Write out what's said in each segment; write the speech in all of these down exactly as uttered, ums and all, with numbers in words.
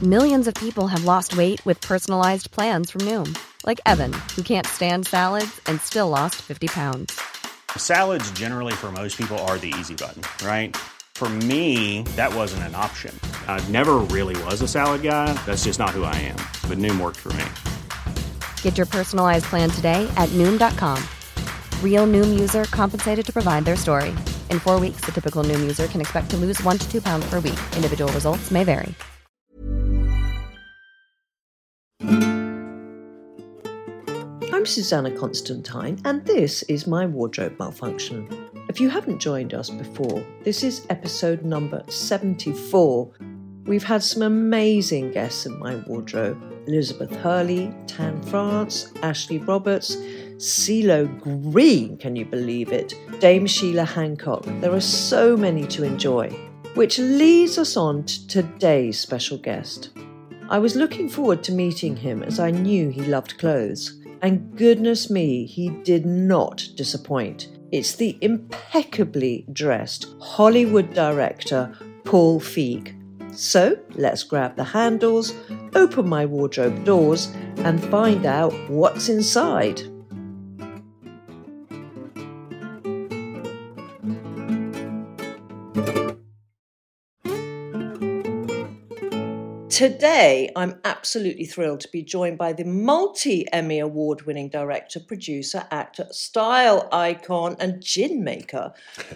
Millions of people have lost weight with personalized plans from Noom. Like Evan, who can't stand salads and still lost fifty pounds. Salads generally for most people are the easy button, right? For me, that wasn't an option. I never really was a salad guy. That's just not who I am. But Noom worked for me. Get your personalized plan today at Noom dot com. Real Noom user compensated to provide their story. In four weeks, the typical Noom user can expect to lose one to two pounds per week. Individual results may vary. I'm Susanna Constantine, and this is my wardrobe malfunction. If you haven't joined us before, this is episode number seventy-four. We've had some amazing guests in my wardrobe. Elizabeth Hurley, Tan France, Ashley Roberts, CeeLo Green, can you believe it? Dame Sheila Hancock. There are so many to enjoy, which leads us on to today's special guest. I was looking forward to meeting him as I knew he loved clothes. And goodness me, he did not disappoint. It's the impeccably dressed Hollywood director, Paul Feig. So let's grab the handles, open my wardrobe doors, and find out what's inside. Today, I'm absolutely thrilled to be joined by the multi-Emmy award-winning director, producer, actor, style icon, and gin maker,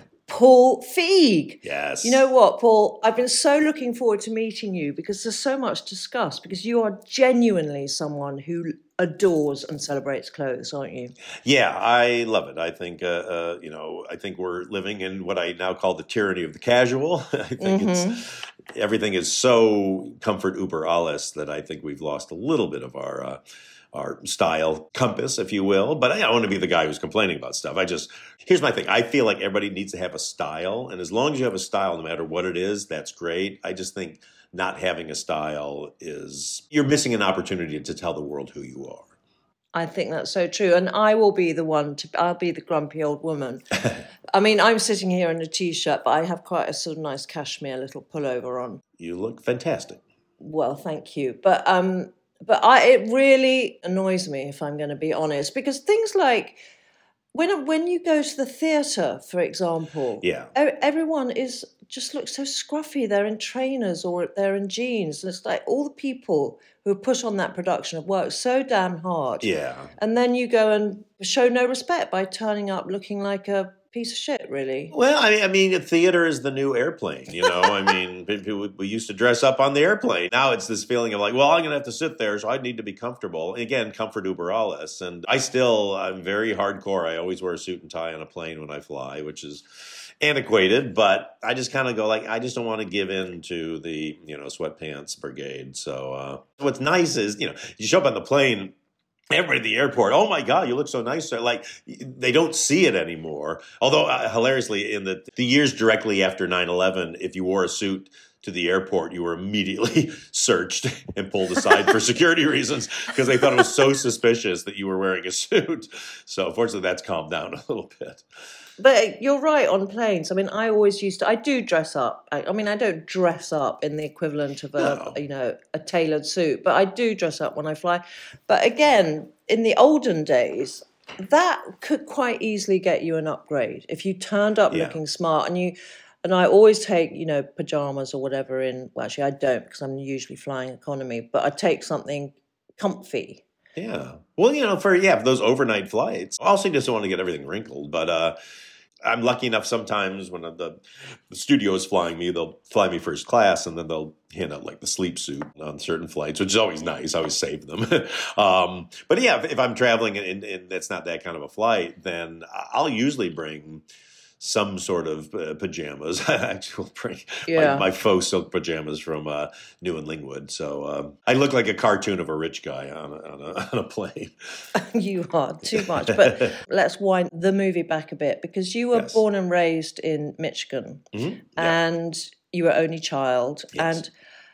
Paul Feig. Yes. You know what, Paul? I've been so looking forward to meeting you because there's so much to discuss, because you are genuinely someone who adores and celebrates clothes, aren't you? Yeah, I love it. I think, uh, uh, you know, I think we're living in what I now call the tyranny of the casual. I think mm-hmm. it's everything is so comfort uber alles that I think we've lost a little bit of our uh, our style compass, if you will. But I don't want to be the guy who's complaining about stuff. I just, here's my thing. I feel like everybody needs to have a style. And as long as you have a style, no matter what it is, that's great. I just think not having a style is, you're missing an opportunity to tell the world who you are. I think that's so true. And I will be the one to, I'll be the grumpy old woman. I mean, I'm sitting here in a T-shirt, but I have quite a sort of nice cashmere little pullover on. You look fantastic. Well, thank you. But, um, but I, it really annoys me, if I'm going to be honest, because things like, when when you go to the theatre, for example, yeah. everyone is just looks so scruffy. They're in trainers or they're in jeans. And it's like all the people who have put on that production have worked so damn hard. Yeah. And then you go and show no respect by turning up looking like a piece of shit, really. Well, I mean, I mean, theater is the new airplane, you know? I mean, we used to dress up on the airplane. Now it's this feeling of like, well, I'm going to have to sit there, so I need to be comfortable. And again, comfort uber alles. And I still, I'm very hardcore. I always wear a suit and tie on a plane when I fly, which is antiquated, but I just kind of go like, I just don't want to give in to the, you know, sweatpants brigade. So uh, what's nice is, you know, you show up on the plane, everybody at the airport, oh my God, you look so nice. Like, they don't see it anymore. Although, uh, hilariously, in the, the years directly after nine eleven, if you wore a suit to the airport, you were immediately searched and pulled aside for security reasons because they thought it was so suspicious that you were wearing a suit. So, fortunately, that's calmed down a little bit. But you're right on planes. I mean, I always used to, I do dress up. I, I mean, I don't dress up in the equivalent of a, No. you know, a tailored suit, but I do dress up when I fly. But again, in the olden days, that could quite easily get you an upgrade. If you turned up Yeah. looking smart and you, and I always take, you know, pajamas or whatever in, well, actually I don't because I'm usually flying economy, but I take something comfy. Yeah. Well, you know, for, yeah, for those overnight flights, I also just don't want to get everything wrinkled, but uh, I'm lucky enough sometimes when the, the studio is flying me, they'll fly me first class and then they'll hand out like the sleep suit on certain flights, which is always nice. I always save them. um, but yeah, if, if I'm traveling and, and it's not that kind of a flight, then I'll usually bring some sort of uh, pajamas. I actually will bring Yeah. my, my faux silk pajamas from uh, New and Lingwood. So um, I look like a cartoon of a rich guy on a, on a, on a plane. You are too much. But let's wind the movie back a bit because you were Yes. born and raised in Michigan Mm-hmm. Yeah. and you were only child. Yes. And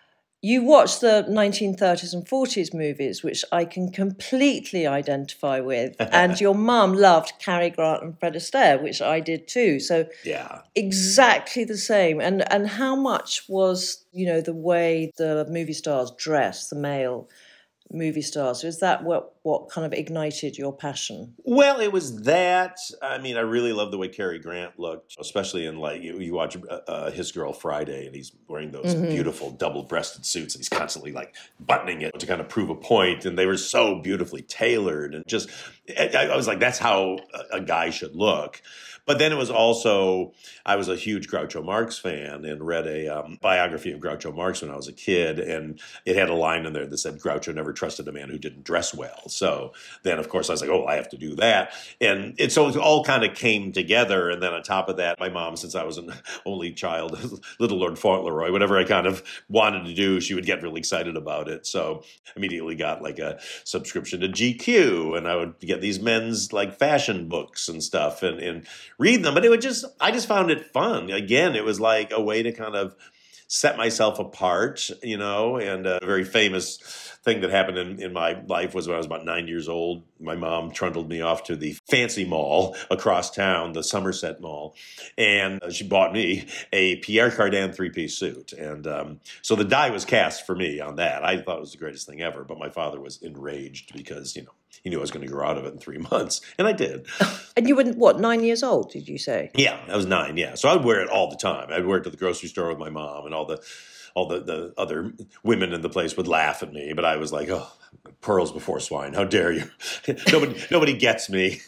You watch the nineteen thirties and forties movies, which I can completely identify with. And your mum loved Cary Grant and Fred Astaire, which I did too. So yeah, exactly the same. And and how much was, you know, the way the movie stars dress, the male movie stars? Is that what, what kind of ignited your passion? Well, it was that. I mean, I really love the way Cary Grant looked, especially in like you, you watch uh, uh, His Girl Friday, and he's wearing those mm-hmm. beautiful double-breasted suits, and he's constantly like buttoning it to kind of prove a point. And they were so beautifully tailored, and just I, I was like, that's how a, a guy should look. But then it was also, I was a huge Groucho Marx fan and read a um, biography of Groucho Marx when I was a kid. And it had a line in there that said, Groucho never trusted a man who didn't dress well. So then, of course, I was like, oh, I have to do that. And it, so it all kind of came together. And then on top of that, my mom, since I was an only child, little Lord Fauntleroy, whatever I kind of wanted to do, she would get really excited about it. So immediately got like a subscription to G Q, and I would get these men's like fashion books and stuff and, and read them. But it would just, I just found it fun. Again, it was like a way to kind of set myself apart, you know, and a very famous thing that happened in, in my life was when I was about nine years old. My mom trundled me off to the fancy mall across town, the Somerset Mall, and she bought me a Pierre Cardin three-piece suit. And um, so the die was cast for me on that. I thought it was the greatest thing ever, but my father was enraged because, you know, he knew I was going to grow out of it in three months, and I did. And you were, what, nine years old, did you say? Yeah, I was nine, yeah. So I'd wear it all the time. I'd wear it to the grocery store with my mom, and all the all the, the other women in the place would laugh at me, but I was like, oh, pearls before swine, how dare you? nobody nobody gets me.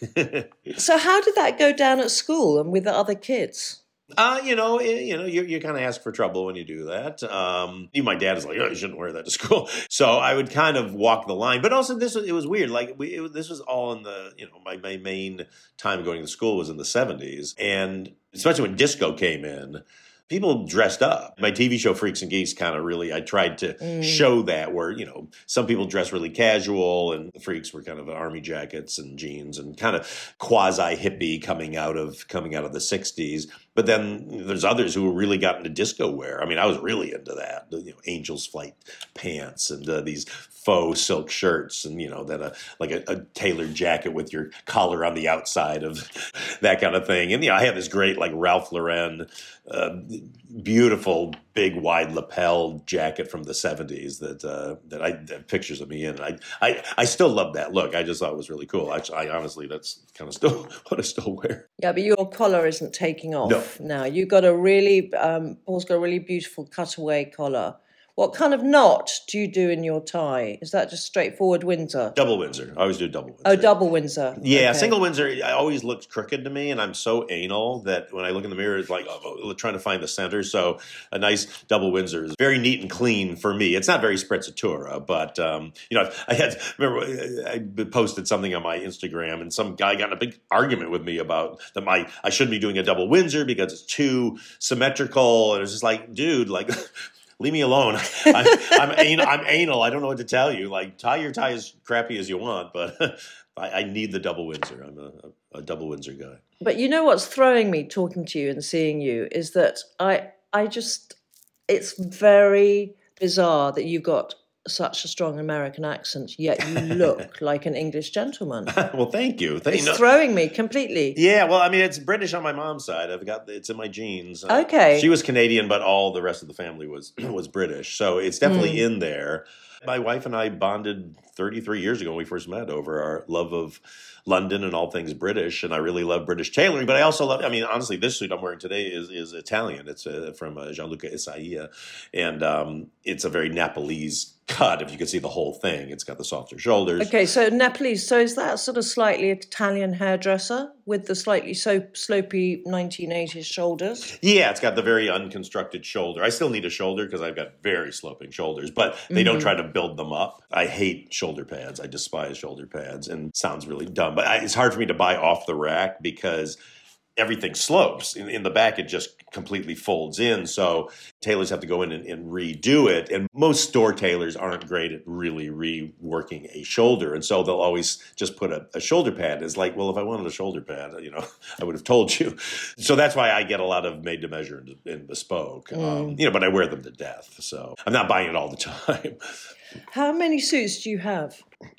So how did that go down at school and with the other kids? Uh, you know, you know, you, you kind of ask for trouble when you do that. Um, even my dad is like, oh, you shouldn't wear that to school. So I would kind of walk the line. But also, this was, it was weird. Like, we, it, this was all in the, you know, my, my main time going to school was in the seventies. And especially when disco came in, people dressed up. My T V show Freaks and Geeks kind of really, I tried to mm. show that where, you know, some people dress really casual and the freaks were kind of army jackets and jeans and kind of quasi hippie coming out of coming out of the sixties. But then there's others who really got into disco wear. I mean, I was really into that. You know, Angel's Flight pants and uh, these faux silk shirts, and you know, then a like a, a tailored jacket with your collar on the outside of that kind of thing. And you know, I had this great like Ralph Lauren, uh, beautiful big wide lapel jacket from the seventies that uh, that I that pictures of me in. I, I I still love that look. I just thought it was really cool. Actually, I honestly, that's kind of still what I still wear. Yeah, but your collar isn't taking off. No. Now you've got a really, um, Paul's got a really beautiful cutaway collar. What kind of knot do you do in your tie? Is that just straightforward Windsor? Double Windsor. I always do double Windsor. Oh, double Windsor. Yeah, okay. Single Windsor, I always looked crooked to me, and I'm so anal that when I look in the mirror, it's like oh, trying to find the center. So a nice double Windsor is very neat and clean for me. It's not very sprezzatura, but, um, you know, I had, remember, I posted something on my Instagram, and some guy got in a big argument with me about that my I shouldn't be doing a double Windsor because it's too symmetrical. And it's just like, dude, like... leave me alone. I'm, I'm, anal, I'm anal. I don't know what to tell you. Like, tie your tie as crappy as you want, but I, I need the double Windsor. I'm a, a double Windsor guy. But you know what's throwing me talking to you and seeing you is that I, I just, it's very bizarre that you've got such a strong American accent, yet you look like an English gentleman. Well, thank you. Thank it's you. throwing me completely. Yeah, well, I mean, it's British on my mom's side. I've got it's in my genes. Okay. Uh, she was Canadian, but all the rest of the family was was British, so it's definitely mm. in there. My wife and I bonded thirty-three years ago when we first met over our love of London and all things British, and I really love British tailoring. But I also love, I mean, honestly, this suit I'm wearing today is is Italian. It's uh, from uh, Gianluca Isaia, and um, it's a very Nepalese cut, if you could see the whole thing. It's got the softer shoulders. Okay, so Nepalese, so is that sort of slightly Italian hairdresser with the slightly so slopey nineteen eighties shoulders? Yeah, it's got the very unconstructed shoulder. I still need a shoulder because I've got very sloping shoulders, but they mm-hmm. don't try to build them up. I hate shoulder pads. I despise shoulder pads, and it sounds really dumb, but I, it's hard for me to buy off the rack because everything slopes. In, in the back, it just completely folds in. So tailors have to go in and, and redo it. And most store tailors aren't great at really reworking a shoulder. And so they'll always just put a, a shoulder pad. It's like, well, if I wanted a shoulder pad, you know, I would have told you. So that's why I get a lot of made to measure and, and bespoke, mm. um, you know, but I wear them to death. So I'm not buying it all the time. How many suits do you have?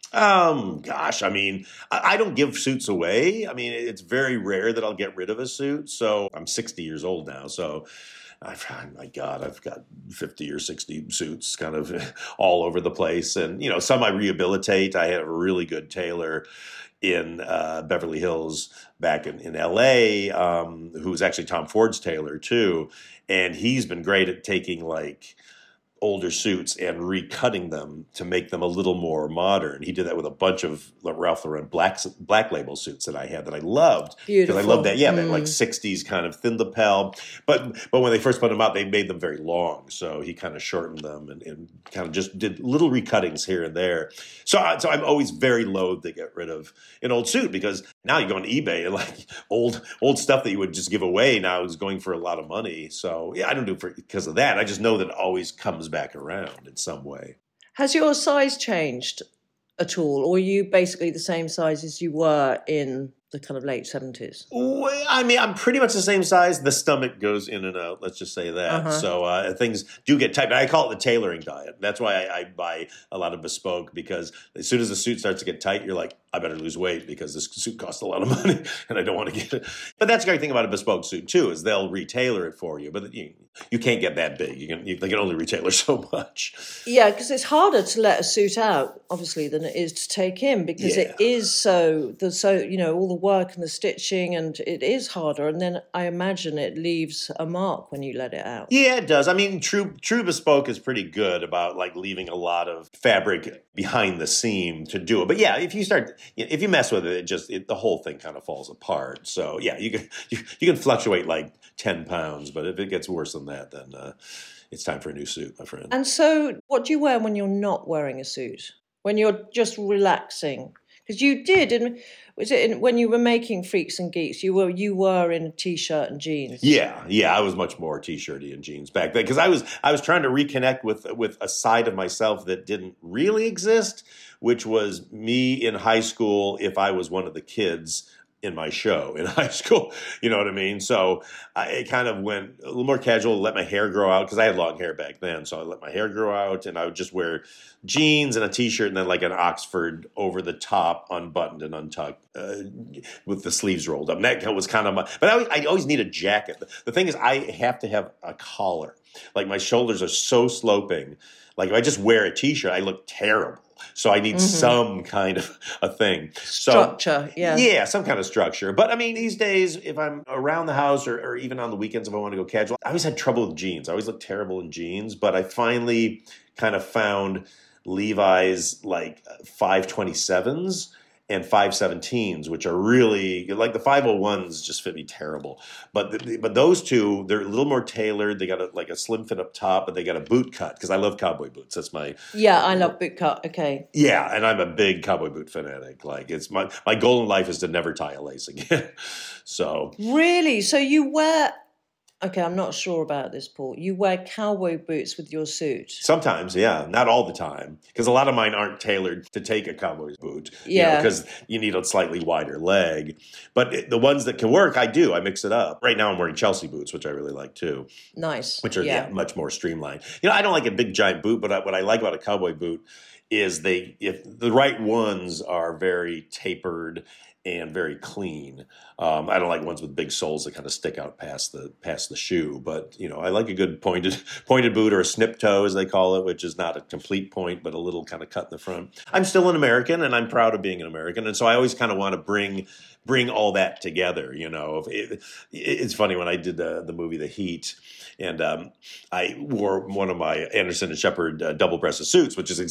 Um, gosh, I mean, I, I don't give suits away. I mean, it's very rare that I'll get rid of a suit. So I'm sixty years old now. So I've, oh my God, I've got fifty or sixty suits kind of all over the place. And, you know, some I rehabilitate. I have a really good tailor in uh, Beverly Hills back in, in L A, um, who's actually Tom Ford's tailor too. And he's been great at taking like older suits and recutting them to make them a little more modern. He did that with a bunch of Ralph Lauren black black label suits that I had that I loved. Beautiful. Because I loved that, yeah, mm. that like sixties kind of thin lapel. But but when they first put them out, they made them very long. So he kind of shortened them and, and kind of just did little recuttings here and there. So, I, so I'm always very loath to get rid of an old suit because now you go on eBay and like old old stuff that you would just give away now is going for a lot of money. So yeah, I don't do it for, because of that. I just know that it always comes back around in some way. Has your size changed at all, or are you basically the same size as you were in the kind of late seventies? Well, I mean, I'm pretty much the same size. The stomach goes in and out. Let's just say that. Uh-huh. So uh, things do get tight. I call it the tailoring diet. That's why I, I buy a lot of bespoke, because as soon as the suit starts to get tight, you're like, I better lose weight because this suit costs a lot of money and I don't want to get it. But that's the great thing about a bespoke suit too, is they'll retailor it for you. But you, you can't get that big. You can you, they can only retailor so much. Yeah, because it's harder to let a suit out, obviously, than it is to take in, because yeah. it is so the so you know all the work and the stitching, and it is harder. And then I imagine it leaves a mark when you let it out. Yeah, it does. I mean, true true bespoke is pretty good about like leaving a lot of fabric behind the seam to do it. But yeah, if you start, if you mess with it, it just it, the whole thing kind of falls apart. So yeah, you can you, you can fluctuate like ten pounds, but if it gets worse than that, then uh, it's time for a new suit, my friend. And so, what do you wear when you're not wearing a suit? When you're just relaxing? Because you did, and was it in, when you were making Freaks and Geeks? You were you were in a t-shirt and jeans. Yeah, yeah, I was much more t-shirty and jeans back then because I was I was trying to reconnect with with a side of myself that didn't really exist, which was me in high school. If I was one of the kids in my show in high school, you know what I mean? So I it kind of went a little more casual, let my hair grow out because I had long hair back then. So I let my hair grow out and I would just wear jeans and a t-shirt and then like an Oxford over the top, unbuttoned and untucked uh, with the sleeves rolled up. And that was kind of my, but I always, I always need a jacket. The thing is I have to have a collar. Like my shoulders are so sloping. Like if I just wear a t-shirt, I look terrible. So I need mm-hmm. some kind of a thing. So, structure, yeah. Yeah, some kind of structure. But I mean, these days, if I'm around the house or, or even on the weekends, if I want to go casual, I always had trouble with jeans. I always looked terrible in jeans. But I finally kind of found Levi's like five twenty-sevens and five seventeens, which are really, like the five oh ones just fit me terrible. But the, but those two, they're a little more tailored. They got a, like a slim fit up top, but they got a boot cut because I love cowboy boots. That's my... Yeah, I love boot cut. Okay. Yeah, and I'm a big cowboy boot fanatic. Like it's my, my goal in life is to never tie a lace again. So... Really? So you wear... Okay, I'm not sure about this, Paul. You wear cowboy boots with your suit? Sometimes, yeah. Not all the time. Because a lot of mine aren't tailored to take a cowboy boot. Yeah. Because you know, you need a slightly wider leg. But it, the ones that can work, I do. I mix it up. Right now I'm wearing Chelsea boots, which I really like too. Nice. Which are yeah. yeah, much more streamlined. You know, I don't like a big giant boot, but I, what I like about a cowboy boot is they, if the right ones are very tapered and very clean. Um, I don't like ones with big soles that kind of stick out past the past the shoe. But you know, I like a good pointed pointed boot or a snip toe, as they call it, which is not a complete point, but a little kind of cut in the front. I'm still an American, and I'm proud of being an American, and so I always kind of want to bring bring all that together. You know, it, it's funny when I did the the movie The Heat. And um, I wore one of my Anderson and Shepard uh, double-breasted suits, which is the exact same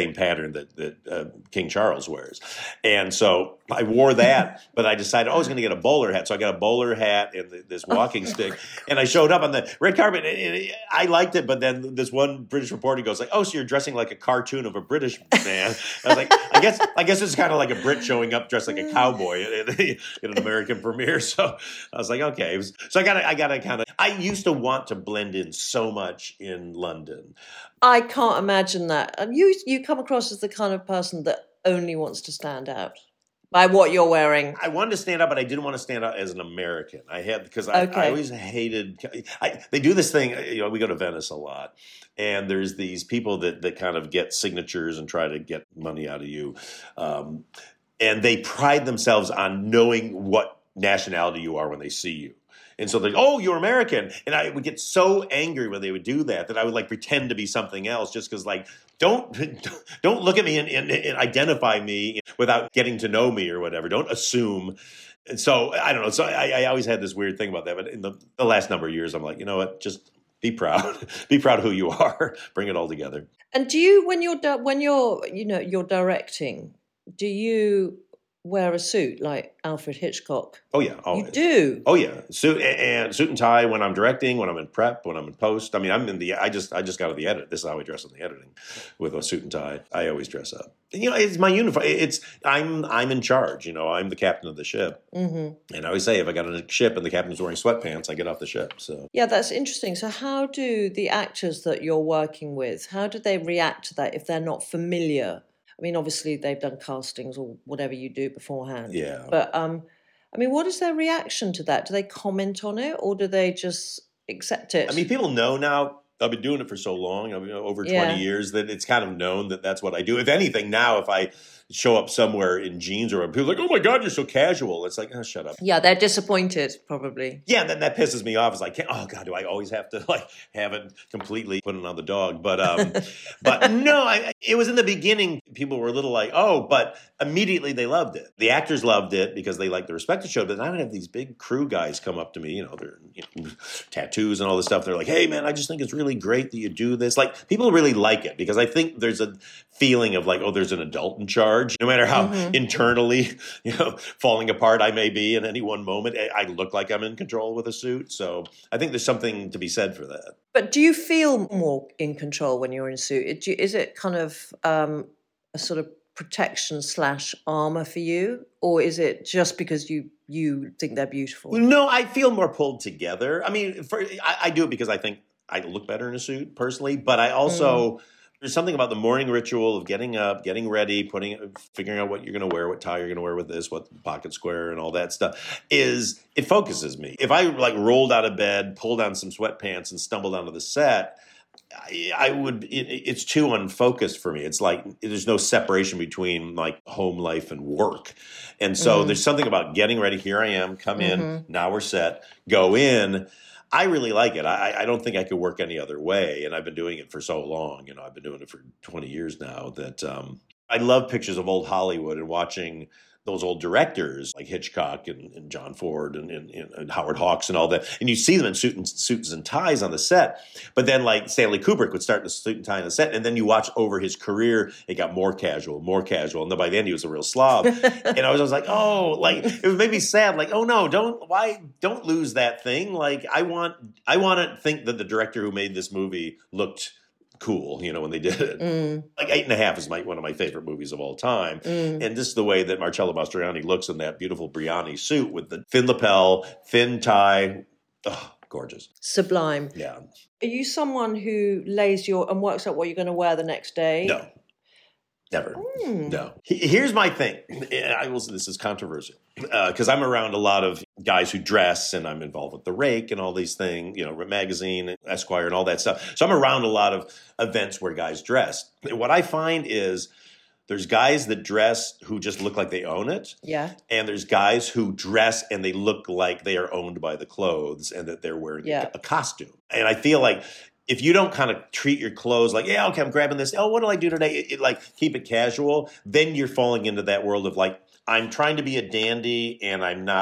same pattern that, that uh, King Charles wears. And so I wore that, but I decided, oh, I was going to get a bowler hat. So I got a bowler hat and the, this walking oh stick. And I showed up on the red carpet. And, and I liked it, but then this one British reporter goes like, oh, so you're dressing like a cartoon of a British man. I was like, I guess I guess it's kind of like a Brit showing up dressed like a cowboy in, in an American premiere. So I was like, okay. It was, so I got I got to kind of, I used to want to blend in so much in London. I can't imagine that. And you you come across as the kind of person that only wants to stand out by what you're wearing. I wanted to stand out, but I didn't want to stand out as an American. I had because I, okay. I always hated. I, they do this thing. You know, we go to Venice a lot, and there's these people that that kind of get signatures and try to get money out of you, um, and they pride themselves on knowing what nationality you are when they see you. And so they're, oh, you're American. And I would get so angry when they would do that, that I would like pretend to be something else just because like, don't don't look at me and, and, and identify me without getting to know me or whatever. Don't assume. And so I don't know. So I, I always had this weird thing about that. But in the, the last number of years, I'm like, you know what? Just be proud. Be proud of who you are. Bring it all together. And do you, when you're when you're you know you're directing, do you wear a suit like Alfred Hitchcock? Oh yeah, always. You do. Oh yeah, suit and suit and tie when I'm directing, when I'm in prep, when I'm in post. I mean, I'm in the. I just I just got to the edit. This is how I dress in the editing, with a suit and tie. I always dress up. You know, it's my uniform. It's I'm I'm in charge. You know, I'm the captain of the ship. Mm-hmm. And I always say, if I got on a ship and the captain's wearing sweatpants, I get off the ship. So yeah, that's interesting. So how do the actors that you're working with, how do they react to that if they're not familiar? I mean, obviously they've done castings or whatever you do beforehand. Yeah. But, um, I mean, what is their reaction to that? Do they comment on it or do they just accept it? I mean, people know now. I've been doing it for so long, I mean, over twenty yeah. years, that it's kind of known that that's what I do. If anything, now if I show up somewhere in jeans or people are like, oh my God, you're so casual. It's like, oh, shut up. Yeah, they're disappointed, probably. Yeah, that, that pisses me off. It's like, oh God, do I always have to like have it completely put it on the dog? But um, but no, I, it was in the beginning. People were a little like, oh, but immediately they loved it. The actors loved it because they liked the respect it showed. But I would have these big crew guys come up to me, you know, they're you know, tattoos and all this stuff. They're like, hey man, I just think it's really great that you do this. Like people really like it because I think there's a feeling of like, oh, there's an adult in charge. No matter how mm-hmm. internally, you know, falling apart I may be in any one moment, I look like I'm in control with a suit. So I think there's something to be said for that. But do you feel more in control when you're in a suit? Is it kind of um, a sort of protection slash armor for you? Or is it just because you you think they're beautiful? No, I feel more pulled together. I mean, for, I, I do it because I think I look better in a suit personally, but I also... Mm. There's something about the morning ritual of getting up, getting ready, putting, figuring out what you're going to wear, what tie you're going to wear with this, what pocket square and all that stuff is, it focuses me. If I like rolled out of bed, pulled on some sweatpants and stumbled onto the set, I, I would, it, it's too unfocused for me. It's like, there's no separation between like home life and work. And so mm. there's something about getting ready. Here I am, come in, mm-hmm. now we're set, go in. I really like it. I, I don't think I could work any other way. And I've been doing it for so long. You know, I've been doing it for twenty years now that um, I love pictures of old Hollywood and watching those old directors like Hitchcock and, and John Ford and, and, and Howard Hawks and all that. And you see them in suit and, suits and ties on the set. But then like Stanley Kubrick would start in a suit and tie on the set. And then you watch over his career, it got more casual, more casual. And then by the end, he was a real slob. And I was just like, oh, like it made me sad. Like, oh no, don't, why, don't lose that thing. Like I want, I want to think that the director who made this movie looked cool, you know, when they did it. Mm. Like Eight and a Half is my one of my favorite movies of all time. Mm. And this is the way that Marcello Mastroianni looks in that beautiful Brioni suit with the thin lapel, thin tie. Oh, gorgeous. Sublime. Yeah. Are you someone who lays your and works out what you're going to wear the next day? No. Never. Mm. No. Here's my thing. I will. This is controversial because uh, I'm around a lot of guys who dress, and I'm involved with the Rake and all these things, you know, Magazine, Esquire, and all that stuff. So I'm around a lot of events where guys dress. What I find is there's guys that dress who just look like they own it. Yeah. And there's guys who dress and they look like they are owned by the clothes and that they're wearing yeah. a, a costume. And I feel like if you don't kind of treat your clothes like, yeah, okay, I'm grabbing this. Oh, what do I do today? It, it, like keep it casual. Then you're falling into that world of like, I'm trying to be a dandy and I'm not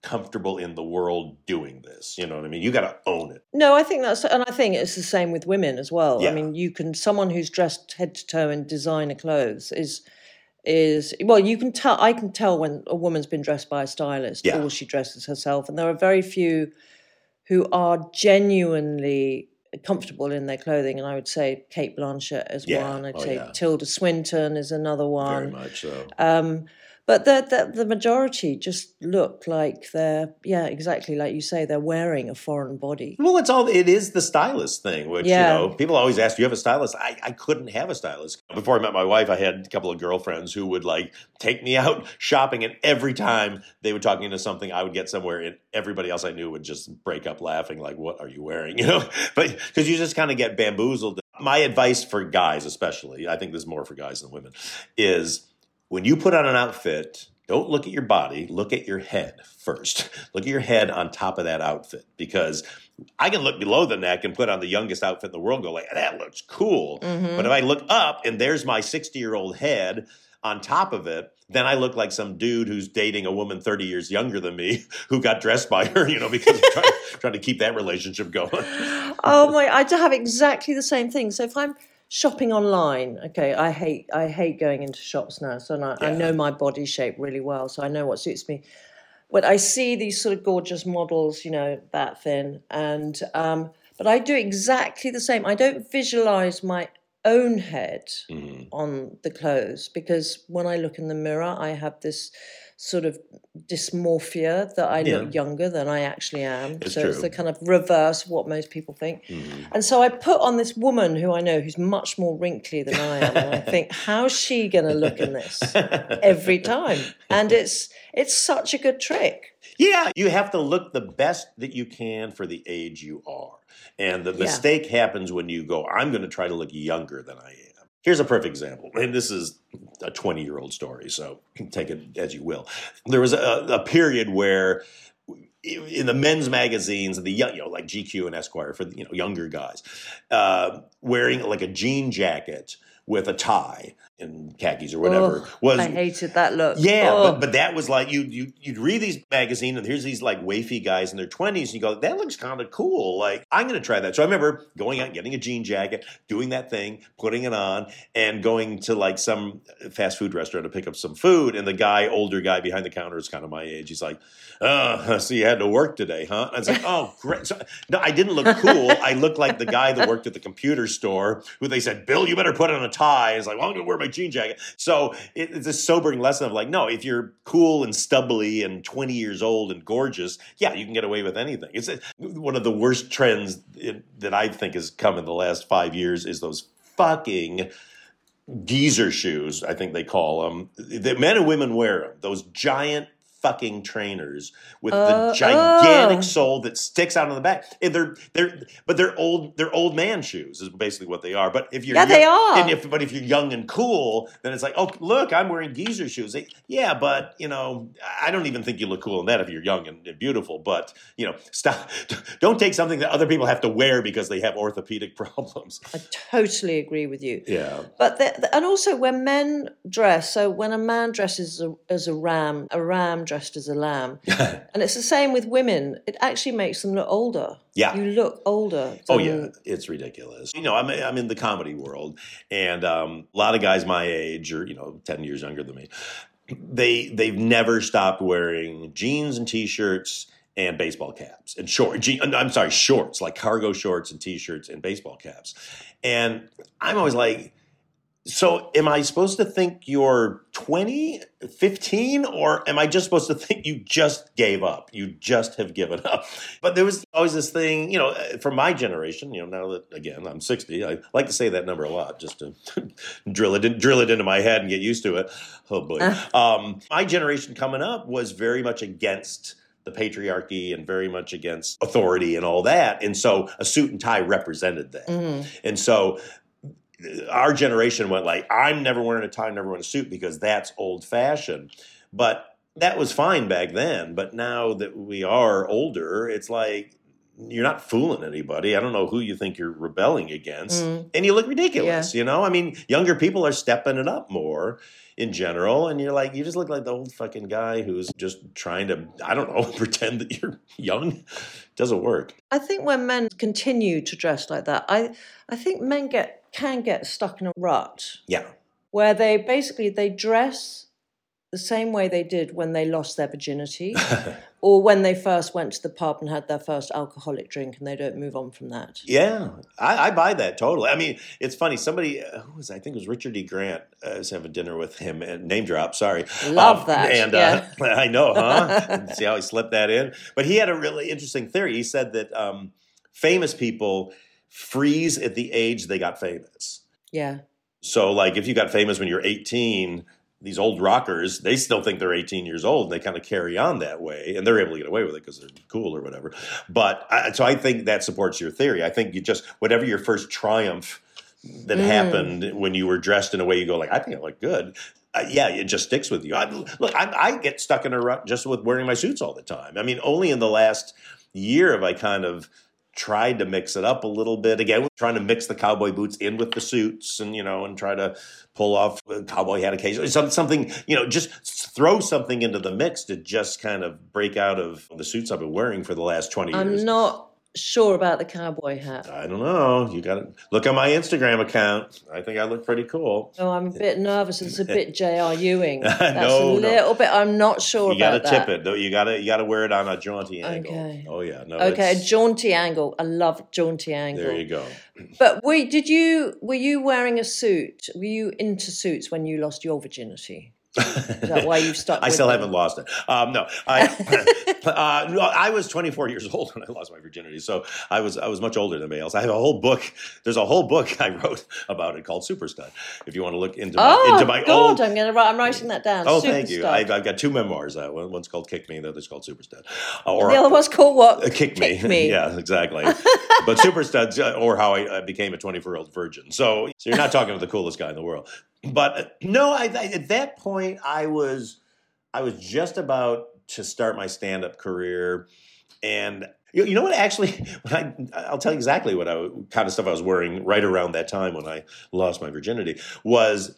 comfortable in the world doing this. You know what I mean? You got to own it. No, I think that's, and I think it's the same with women as well. Yeah. I mean, you can, someone who's dressed head to toe in designer clothes is, is, well, you can tell, I can tell when a woman's been dressed by a stylist Yeah. or she dresses herself. And there are very few who are genuinely comfortable in their clothing. And I would say Kate Blanchett is Yeah. one. I'd Oh, say yeah. Tilda Swinton is another one. Very much so. Um, but the, the the majority just look like they're, yeah, exactly like you say, they're wearing a foreign body. Well, it's all, it is the stylist thing, which, Yeah. you know, people always ask, do you have a stylist? I, I couldn't have a stylist. Before I met my wife, I had a couple of girlfriends who would like take me out shopping, and every time they would talk me into something, I would get somewhere and everybody else I knew would just break up laughing, like, what are you wearing? You know, but because you just kind of get bamboozled. My advice for guys, especially, I think this is more for guys than women, is when you put on an outfit, don't look at your body, look at your head first. Look at your head on top of that outfit, because I can look below the neck and put on the youngest outfit in the world and go like, that looks cool. Mm-hmm. But if I look up and there's my sixty-year-old head on top of it, then I look like some dude who's dating a woman thirty years younger than me who got dressed by her, you know, because I'm trying, trying to keep that relationship going. Oh my, I have exactly the same thing. So if I'm shopping online, okay, I hate I hate going into shops now. So I, I Yeah. know my body shape really well, so I know what suits me. But I see these sort of gorgeous models, you know, that thin, and um, but I do exactly the same. I don't visualize my own head Mm-hmm. on the clothes, because when I look in the mirror, I have this sort of dysmorphia that I Yeah. look younger than I actually am. It's so it's true. the kind of reverse of what most people think. Mm-hmm. And so I put on this woman who I know who's much more wrinkly than I am, and I think, how's she going to look in this every time? And it's it's such a good trick. Yeah, you have to look the best that you can for the age you are. And the Yeah. mistake happens when you go, I'm going to try to look younger than I am. Here's a perfect example. And this is a twenty-year-old story, so take it as you will. There was a, a period where in the men's magazines, the young, you know, like G Q and Esquire for, you know, younger guys, uh, wearing like a jean jacket with a tie and khakis or whatever Ugh, was I hated that look. yeah, Oh. but, but that was like, you, you, you'd read these magazines and here's these like wafy guys in their twenties and you go, that looks kind of cool. Like, I'm going to try that. So I remember going out, getting a jean jacket, doing that thing, putting it on and going to like some fast food restaurant to pick up some food. And the guy, older guy behind the counter is kind of my age. He's like, oh, so you had to work today, huh? And I was like, oh, great. So, no, I didn't look cool. I looked like the guy that worked at the computer store who they said, Bill, you better put on a tie. I was like, well, I'm going to wear my jean jacket. So it, it's a sobering lesson of like, no, if you're cool and stubbly and twenty years old and gorgeous, yeah, you can get away with anything. It's a, one of the worst trends it, that I think has come in the last five years is those fucking geezer shoes, I think they call them. The men and women wear them. Those giant fucking trainers with Uh, the gigantic uh. sole that sticks out on the back. And they're they're but they're old they're old man shoes is basically what they are. But if you're Yeah, young, they are. And if but if you're young and cool, then it's like, oh look, I'm wearing geezer shoes. They, yeah, but you know, I don't even think you look cool in that if you're young and, and beautiful. But you know, stop. Don't take something that other people have to wear because they have orthopedic problems. I totally agree with you. Yeah. But the, the- and also when men dress, so when a man dresses as a, as a ram, a ram dressed as a lamb, and it's the same with women. It actually makes them look older. Yeah. You look older. Oh than- yeah, it's ridiculous. You know, I'm I'm in the comedy world, and um, a lot of guys my age, or you know, ten years younger than me, they they've never stopped wearing jeans and t-shirts and baseball caps and short. Je- I'm sorry, shorts like cargo shorts and t-shirts and baseball caps, and I'm always like, so am I supposed to think you're twenty, fifteen, or am I just supposed to think you just gave up? You just have given up. But there was always this thing, you know, for my generation, you know, now that, again, I'm sixty, I like to say that number a lot just to drill it in, drill it into my head and get used to it. Oh, boy. Um, my generation coming up was very much against the patriarchy and very much against authority and all that. And so a suit and tie represented that. Mhm. And so our generation went like, I'm never wearing a tie, never wearing a suit because that's old fashioned. But that was fine back then. But now that we are older, it's like, you're not fooling anybody. I don't know who you think you're rebelling against. Mm. And you look ridiculous, yeah. you know? I mean, younger people are stepping it up more in general. And you're like, you just look like the old fucking guy who's just trying to, I don't know, pretend that you're young. It doesn't work. I think when men continue to dress like that, I, I think men get can get stuck in a rut. Yeah. Where they basically, they dress the same way they did when they lost their virginity or when they first went to the pub and had their first alcoholic drink and they don't move on from that. Yeah, I, I buy that totally. I mean, it's funny. Somebody, uh, who was I think it was Richard E. Grant. Uh, I was having dinner with him and name drop, sorry. Love um, that. And yeah. uh, I know, huh? See how he slipped that in? But he had a really interesting theory. He said that um, famous people freeze at the age they got famous. Yeah. So like if you got famous when you're eighteen, these old rockers, they still think they're eighteen years old and they kind of carry on that way and they're able to get away with it because they're cool or whatever. But I, so I think that supports your theory. I think you just, whatever your first triumph that mm. happened when you were dressed in a way you go like, I think I look good. Uh, yeah, it just sticks with you. I, look, I, I get stuck in a rut just with wearing my suits all the time. I mean, only in the last year have I kind of tried to mix it up a little bit. Again, trying to mix the cowboy boots in with the suits and, you know, and try to pull off a cowboy hat occasionally. Something, you know, just throw something into the mix to just kind of break out of the suits I've been wearing for the last twenty years. I'm not sure about the cowboy hat. I don't know. You got to look at my Instagram account. I think I look pretty cool. Oh, I'm a bit nervous. It's a bit J R Ewing. That's no, a little no. bit. I'm not sure you about that. You got to tip it. You got to you got to wear it on a jaunty angle. Okay. Oh yeah. No. Okay, a jaunty angle. I love jaunty angle. There you go. But wait, did you were you wearing a suit? Were you into suits when you lost your virginity? Is that why you stuck? I with still them? haven't lost it. Um, no, I, uh, no, I was twenty-four years old when I lost my virginity, so I was I was much older than males. I have a whole book. There's a whole book I wrote about it called Super Stud. If you want to look into my oh, into my God, old, I'm gonna write. I'm writing that down. Oh, Super thank you. Stud. I've, I've got two memoirs. Uh, one, one's called Kick Me, and the other's called Super Stud. Uh, or the other one's called what? Uh, Kick, Kick Me. Me. Yeah, exactly. But Super Studs, uh, or how I uh, became a twenty-four-year-old virgin. So, so you're not talking to the coolest guy in the world. But uh, no, I, I, at that point, I was I was just about to start my stand-up career, and you, you know what? Actually, when I, I'll tell you exactly what I kind of stuff I was wearing right around that time when I lost my virginity was.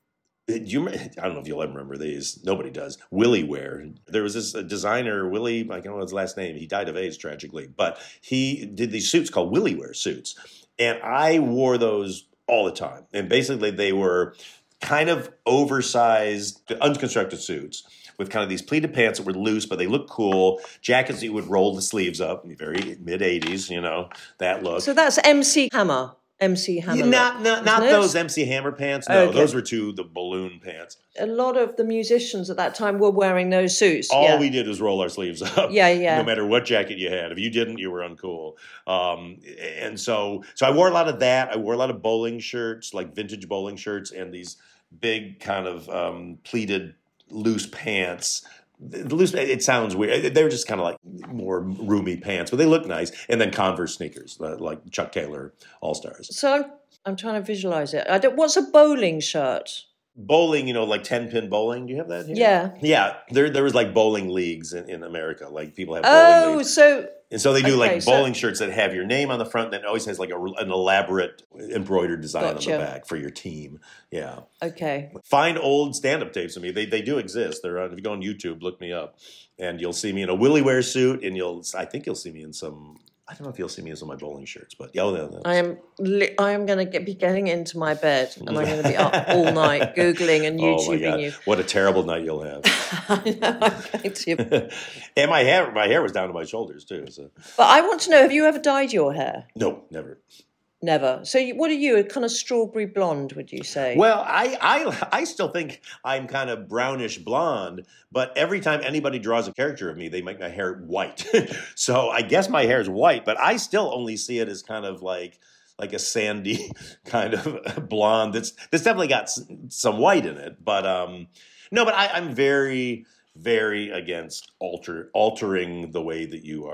Do you, I don't know if you'll ever remember these. Nobody does. Willie wear. There was this designer, Willie, I don't know his last name. He died of AIDS, tragically. But he did these suits called Willie wear suits. And I wore those all the time. And basically they were kind of oversized, unconstructed suits with kind of these pleated pants that were loose, but they looked cool. Jackets that you would roll the sleeves up, very mid-eighties, you know, that look. So that's M C Hammer. M C Hammer. Yeah, not not, not those M C Hammer pants. No, okay. Those were two the balloon pants. A lot of the musicians at that time were wearing those suits. All yeah. we did was roll our sleeves up. Yeah, yeah. No matter what jacket you had. If you didn't, you were uncool. Um, and so so I wore a lot of that. I wore a lot of bowling shirts, like vintage bowling shirts, and these big kind of um, pleated loose pants. The loose, it sounds weird. They were just kind of like more roomy pants, but they look nice. And then Converse sneakers, like Chuck Taylor All-Stars. So I'm, I'm trying to visualize it. I don't, what's a bowling shirt? Bowling, you know, like ten-pin bowling. Do you have that here? Yeah. Yeah. There there was like bowling leagues in, in America. Like people have oh, bowling leagues. so... And so they do okay, like so, bowling shirts that have your name on the front that always has like a, an elaborate embroidered design gotcha. on the back for your team. Yeah. Okay. Find old stand-up tapes of me. They they do exist. They're on, if you go on YouTube, look me up. And you'll see me in a Willie wear suit, and you'll I think you'll see me in some I don't know if you'll see me in some of my bowling shirts, but yeah. Oh, I am li- I am going to get, be getting into my bed, and I'm going to be up all night Googling and YouTubing oh you. What a terrible night you'll have. I know, I'm going to. And my hair my hair was down to my shoulders too. So. But I want to know, have you ever dyed your hair? No, never. Never. So you, what are you, a kind of strawberry blonde, would you say? Well, I, I I still think I'm kind of brownish blonde, but every time anybody draws a character of me, they make my hair white. So I guess my hair is white, but I still only see it as kind of like like a sandy kind of blonde. That's that's definitely got some white in it. But um, no, but I, I'm very, very against alter altering the way that you are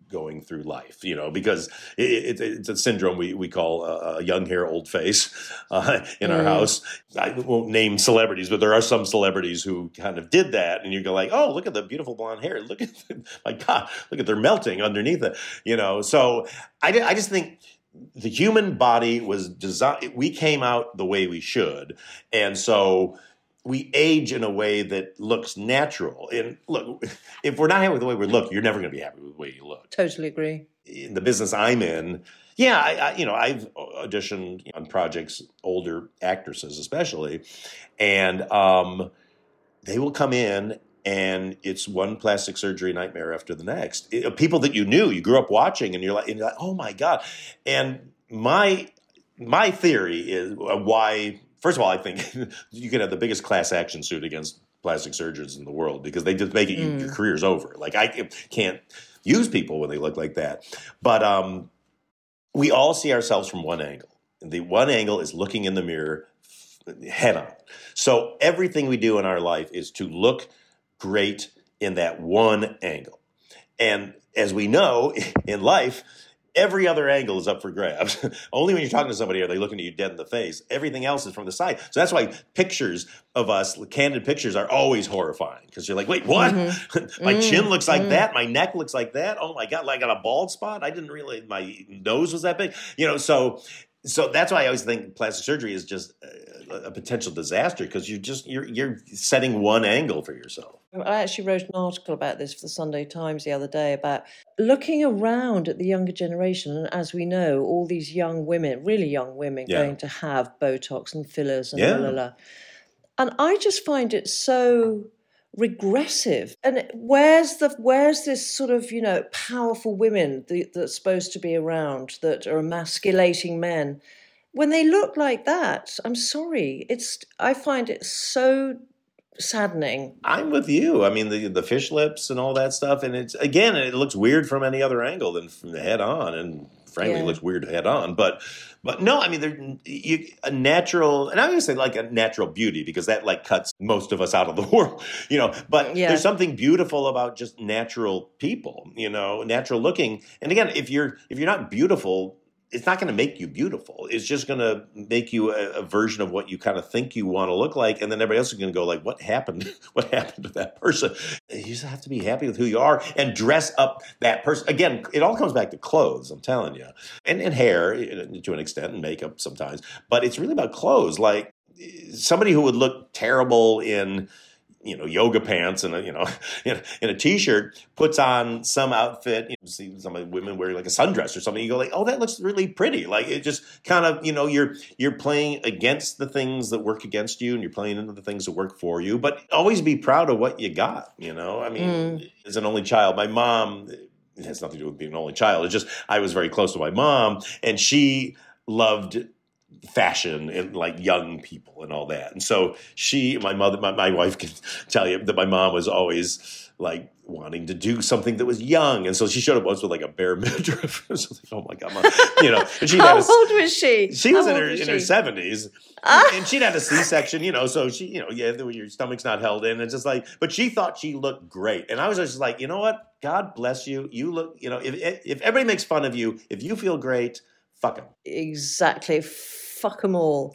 going through life, you know, because it, it, it's a syndrome we, we call a, a young hair, old face uh, in mm. our house. I won't name celebrities, but there are some celebrities who kind of did that. And you go like, oh, look at the beautiful blonde hair. Look at, my God, look at they're melting underneath it, you know. So I, I just think the human body was designed, we came out the way we should. And so we age in a way that looks natural. And look, if we're not happy with the way we look, you're never going to be happy with the way you look. Totally agree. In the business I'm in, yeah, I, I, you know, I've auditioned on projects, older actresses especially, and um, they will come in and it's one plastic surgery nightmare after the next. It, people that you knew, you grew up watching, and you're like, and you're like, oh my God. And my my theory is why. First of all, I think you can have the biggest class action suit against plastic surgeons in the world because they just make it, mm. your career's over. Like, I can't use people when they look like that. But um, we all see ourselves from one angle. And the one angle is looking in the mirror head on. So everything we do in our life is to look great in that one angle. And as we know, in life, every other angle is up for grabs. Only when you're talking to somebody are they looking at you dead in the face. Everything else is from the side. So that's why pictures of us, candid pictures, are always horrifying. Because you're like, wait, what? Mm-hmm. my mm-hmm. chin looks like mm-hmm. that. My neck looks like that. Oh, my God, like I got a bald spot. I didn't really, my nose was that big. You know, so so that's why I always think plastic surgery is just a, a potential disaster because you just, you're you're setting one angle for yourself. I actually wrote an article about this for the Sunday Times the other day about looking around at the younger generation. And as we know, all these young women, really young women, yeah. going to have Botox and fillers and yeah. la la la. And I just find it so regressive. And where's the where's this sort of, you know, powerful women that, that's supposed to be around that are emasculating men? When they look like that, I'm sorry. It's I find it so saddening. I'm with you. I mean, the the fish lips and all that stuff, and it's again, it looks weird from any other angle than from the head on, and frankly, yeah. it looks weird head on. But but no, I mean, there you, a natural, and I'm going to say like a natural beauty because that like cuts most of us out of the world, you know. But yeah. there's something beautiful about just natural people, you know, natural looking. And again, if you're if you're not beautiful, it's not going to make you beautiful. It's just going to make you a, a version of what you kind of think you want to look like. And then everybody else is going to go like, what happened? What happened to that person? You just have to be happy with who you are and dress up that person. Again, it all comes back to clothes, I'm telling you. And, and hair to an extent and makeup sometimes. But it's really about clothes. Like somebody who would look terrible in, you know, yoga pants and a, you know, in a, in a t-shirt puts on some outfit. You know, see some women wearing like a sundress or something. You go like, oh, that looks really pretty. Like it just kind of, you know, you're you're playing against the things that work against you, and you're playing into the things that work for you. But always be proud of what you got. You know, I mean, mm. as an only child, my mom. It has nothing to do with being an only child. It's just I was very close to my mom, and she loved fashion and like young people and all that. And so she, my mother, my, my wife can tell you that my mom was always like wanting to do something that was young. And so she showed up once with like a bare midriff. So like, oh my God, Mom. You know, and she How had a, old was she? She was How in her, was in she? her seventies. And she'd had a C-section, you know, so she, you know, yeah, your stomach's not held in. It's just like, but she thought she looked great. And I was just like, you know what? God bless you. You look, you know, if, if everybody makes fun of you, if you feel great, fuck them. Exactly. Fuck them all.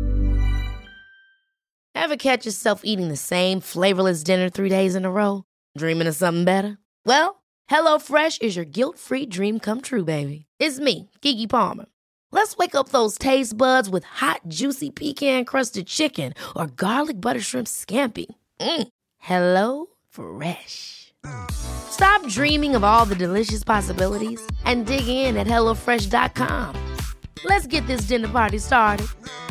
Ever catch yourself eating the same flavorless dinner three days in a row? Dreaming of something better? Well, HelloFresh is your guilt-free dream come true, baby. It's me, Keke Palmer. Let's wake up those taste buds with hot, juicy pecan-crusted chicken or garlic butter shrimp scampi. Mm. Hello Fresh. Stop dreaming of all the delicious possibilities and dig in at hello fresh dot com. Let's get this dinner party started.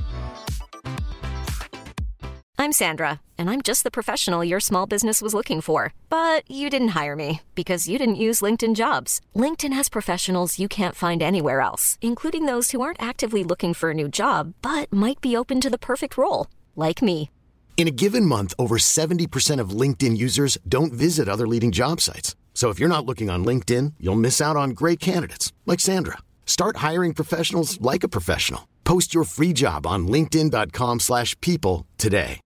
I'm Sandra, and I'm just the professional your small business was looking for. But you didn't hire me because you didn't use LinkedIn Jobs. LinkedIn has professionals you can't find anywhere else, including those who aren't actively looking for a new job, but might be open to the perfect role, like me. In a given month, over seventy percent of LinkedIn users don't visit other leading job sites. So if you're not looking on LinkedIn, you'll miss out on great candidates, like Sandra. Start hiring professionals like a professional. Post your free job on linkedin dot com slash people today.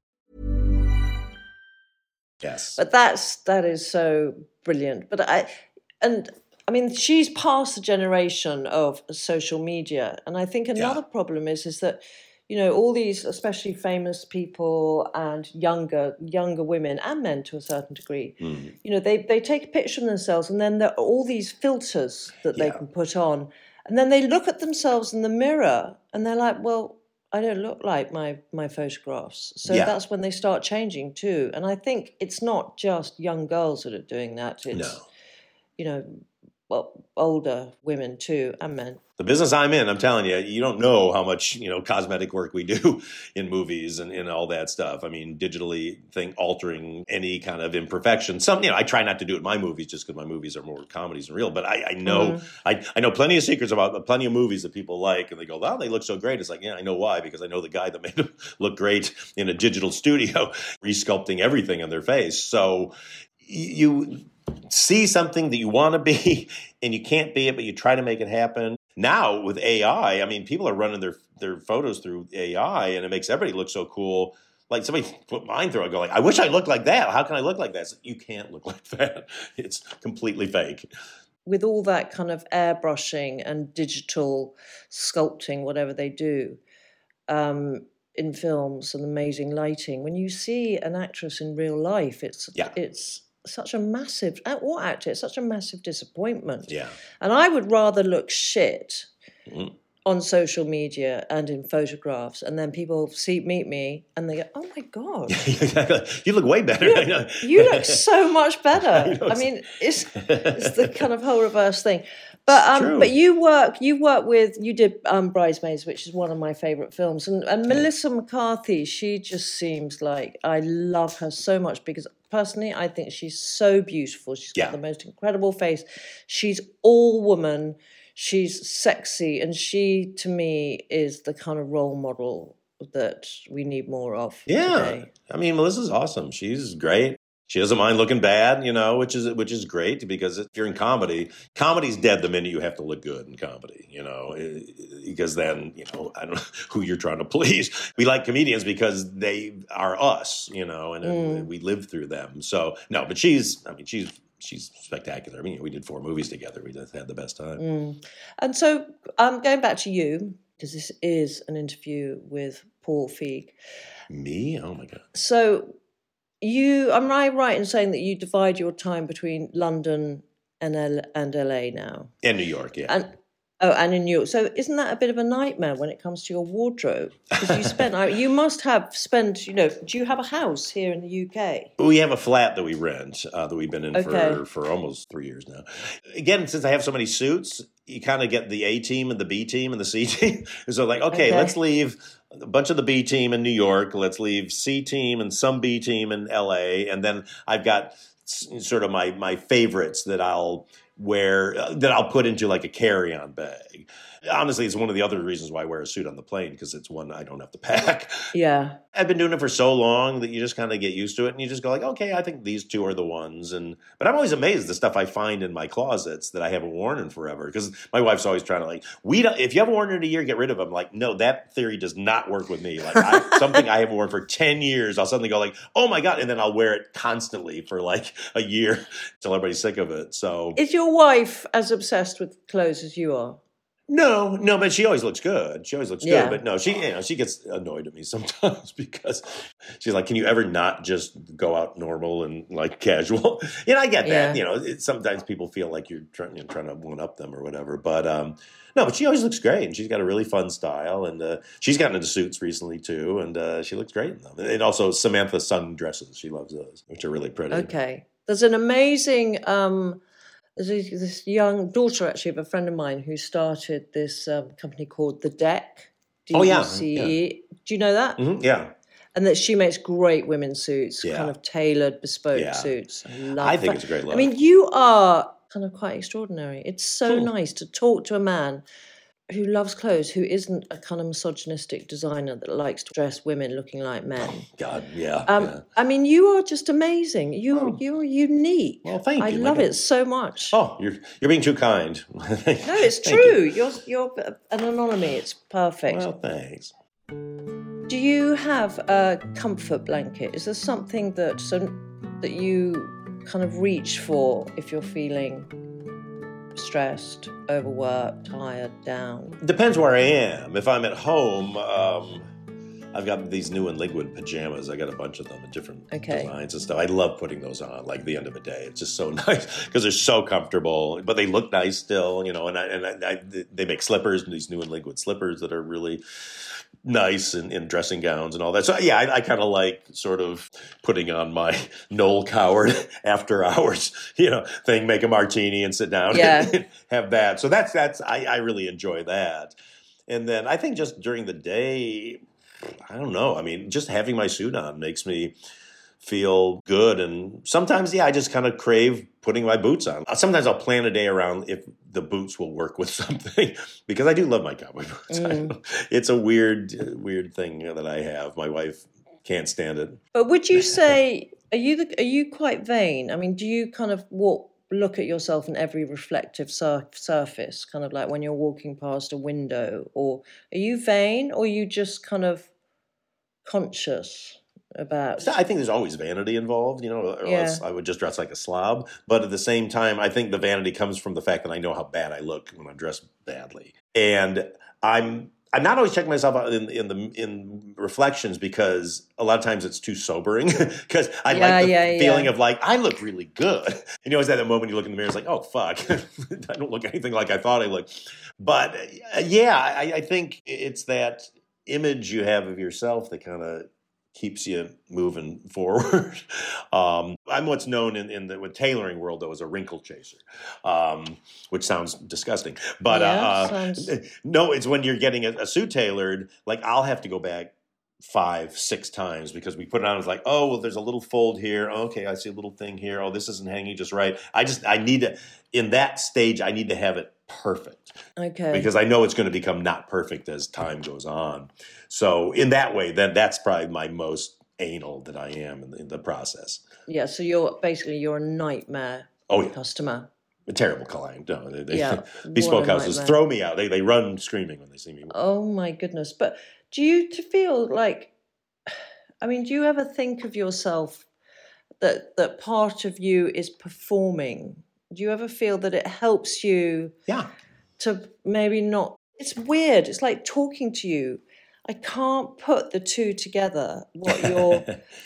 Yes. But that's, that is so brilliant. But I, and I mean, she's past the generation of social media. And I think another yeah. problem is, is that, you know, all these, especially famous people and younger younger women and men to a certain degree, mm. you know, they, they take a picture of themselves and then there are all these filters that yeah. they can put on. And then they look at themselves in the mirror and they're like, well, I don't look like my, my photographs. So yeah. that's when they start changing too. And I think it's not just young girls that are doing that. It's, no. you know, well, older women too and men. The business I'm in, I'm telling you, you don't know how much, you know, cosmetic work we do in movies and, and all that stuff. I mean, digitally think altering any kind of imperfection. Some, you know, I try not to do it in my movies just because my movies are more comedies than real. But I, I know, mm. I, I know plenty of secrets about plenty of movies that people like, and they go, "Wow, they look so great." It's like, yeah, I know why, because I know the guy that made them look great in a digital studio, resculpting everything on their face. So you see something that you want to be, and you can't be it, but you try to make it happen. Now with A I, I mean, people are running their their photos through A I, and it makes everybody look so cool. Like somebody put mine through, I go like, I wish I looked like that. How can I look like that? So you can't look like that. It's completely fake. With all that kind of airbrushing and digital sculpting, whatever they do um, in films and amazing lighting, when you see an actress in real life, it's yeah. it's. such a massive, what actor, it's such a massive disappointment. Yeah. And I would rather look shit mm-hmm. on social media and in photographs, and then people see meet me and they go, "Oh my God, you look way better. You look, you look so much better." I mean, it's it's the kind of whole reverse thing. But um, but you work you work with you did um, Bridesmaids, which is one of my favourite films, and and Melissa McCarthy. She just seems like, I love her so much because personally I think she's so beautiful. She's got yeah. the most incredible face. She's all woman. She's sexy, and she to me is the kind of role model that we need more of. Yeah, today. I mean, Melissa's awesome. She's great. She doesn't mind looking bad, you know, which is which is great, because if you're in comedy, comedy's dead the minute you have to look good in comedy, you know, because then, you know, I don't know who you're trying to please. We like comedians because they are us, you know, and, mm. and we live through them. So, no, but she's, I mean, she's she's spectacular. I mean, we did four movies together. We just had the best time. Mm. And so um, going back to you, because this is an interview with Paul Feig. Me? Oh, my God. So... You, am I right in saying that you divide your time between London and L, and L A now? And New York, yeah. And oh, and in New York. So isn't that a bit of a nightmare when it comes to your wardrobe? Because you spent, you must have spent, you know, do you have a house here in the U K? We have a flat that we rent uh, that we've been in okay. for, for almost three years now. Again, since I have so many suits, you kind of get the A team and the B team and the C team. So like, okay, okay, let's leave a bunch of the B team in New York. Let's leave C team and some B team in L A. And then I've got sort of my, my favorites that I'll wear, uh, that I'll put into like a carry-on bag. Honestly, it's one of the other reasons why I wear a suit on the plane, because it's one I don't have to pack. Yeah. I've been doing it for so long that you just kind of get used to it, and you just go like, okay, I think these two are the ones. And but I'm always amazed at the stuff I find in my closets that I haven't worn in forever, because my wife's always trying to like, we don't, if you haven't worn it in a year, get rid of them. Like, no, that theory does not work with me. Like I, something I haven't worn for ten years, I'll suddenly go like, oh my God, and then I'll wear it constantly for like a year until everybody's sick of it. So is your wife as obsessed with clothes as you are? No, no, but she always looks good. She always looks yeah. good. But no, she, you know, she gets annoyed at me sometimes because she's like, "Can you ever not just go out normal and like casual?" You know, I get that. Yeah. You know, it, sometimes people feel like you're trying, you know, trying to one up them or whatever. But um, no, but she always looks great, and she's got a really fun style, and uh, she's gotten into suits recently too, and uh, she looks great in them. And also Samantha Sun dresses, she loves those, which are really pretty. Okay, there's an amazing. Um... There's this young daughter, actually, of a friend of mine who started this um, company called The Deck. D U C E. Oh, yeah. yeah. Do you know that? Mm-hmm. Yeah. And that she makes great women's suits, yeah. kind of tailored, bespoke yeah. suits. I, love I think that. it's a great look. I mean, you are kind of quite extraordinary. It's so hmm. nice to talk to a man who loves clothes, who isn't a kind of misogynistic designer that likes to dress women looking like men. Oh, God, yeah, um, yeah. I mean, you are just amazing. You, oh. You're unique. Well, thank I you. love like it so much. Oh, you're you're being too kind. No, it's true. You. You're you're an anonymity. It's perfect. Well, thanks. Do you have a comfort blanket? Is there something that so that you kind of reach for if you're feeling stressed, overworked, tired, down? Depends where I am. If I'm at home, um, I've got these new and liquid pajamas. I got a bunch of them in different okay. designs and stuff. I love putting those on, like the end of the day. It's just so nice because they're so comfortable, but they look nice still, you know, and I, and I, I, they make slippers, these new and liquid slippers that are really nice in, in dressing gowns and all that. So yeah, I, I kind of like sort of putting on my Noel Coward after hours, you know, thing, make a martini and sit down yeah. and have that. So that's, that's, I, I really enjoy that. And then I think just during the day, I don't know. I mean, just having my suit on makes me feel good. And sometimes, yeah, I just kind of crave putting my boots on. Sometimes I'll plan a day around if the boots will work with something because I do love my cowboy boots. Mm. It's a weird, weird thing that I have. My wife can't stand it. But would you say, are you the, are you quite vain? I mean, do you kind of walk, look at yourself in every reflective sur- surface, kind of like when you're walking past a window? Or are you vain, or are you just kind of conscious about? I think there's always vanity involved, you know, or yeah. else I would just dress like a slob. But at the same time, I think the vanity comes from the fact that I know how bad I look when I'm dressed badly. And I'm I'm not always checking myself out in, in the in reflections because a lot of times it's too sobering because I yeah, like the yeah, feeling yeah. of like, I look really good. And you know, it's at that moment you look in the mirror, it's like, oh, fuck, I don't look anything like I thought I looked. But uh, yeah, I, I think it's that image you have of yourself that kind of keeps you moving forward. um, I'm what's known in, in the with tailoring world, though, as a wrinkle chaser, um, which sounds disgusting. But yeah, uh, sounds... no, it's when you're getting a, a suit tailored, like I'll have to go back five, six times because we put it on. It's like, oh, well, there's a little fold here. Okay, I see a little thing here. Oh, this isn't hanging just right. I just, I need to, in that stage, I need to have it perfect. Okay. Because I know it's going to become not perfect as time goes on. So in that way, then that's probably my most anal that I am in the, in the process. Yeah, so you're basically, you're a nightmare oh, yeah. customer. A terrible client. No, they, they, yeah, bespoke houses throw me out. They they run screaming when they see me. Oh my goodness. But do you feel like, I mean, do you ever think of yourself that that part of you is performing? Do you ever feel that it helps you yeah. to maybe not, it's weird. It's like talking to you. I can't put the two together, what you're,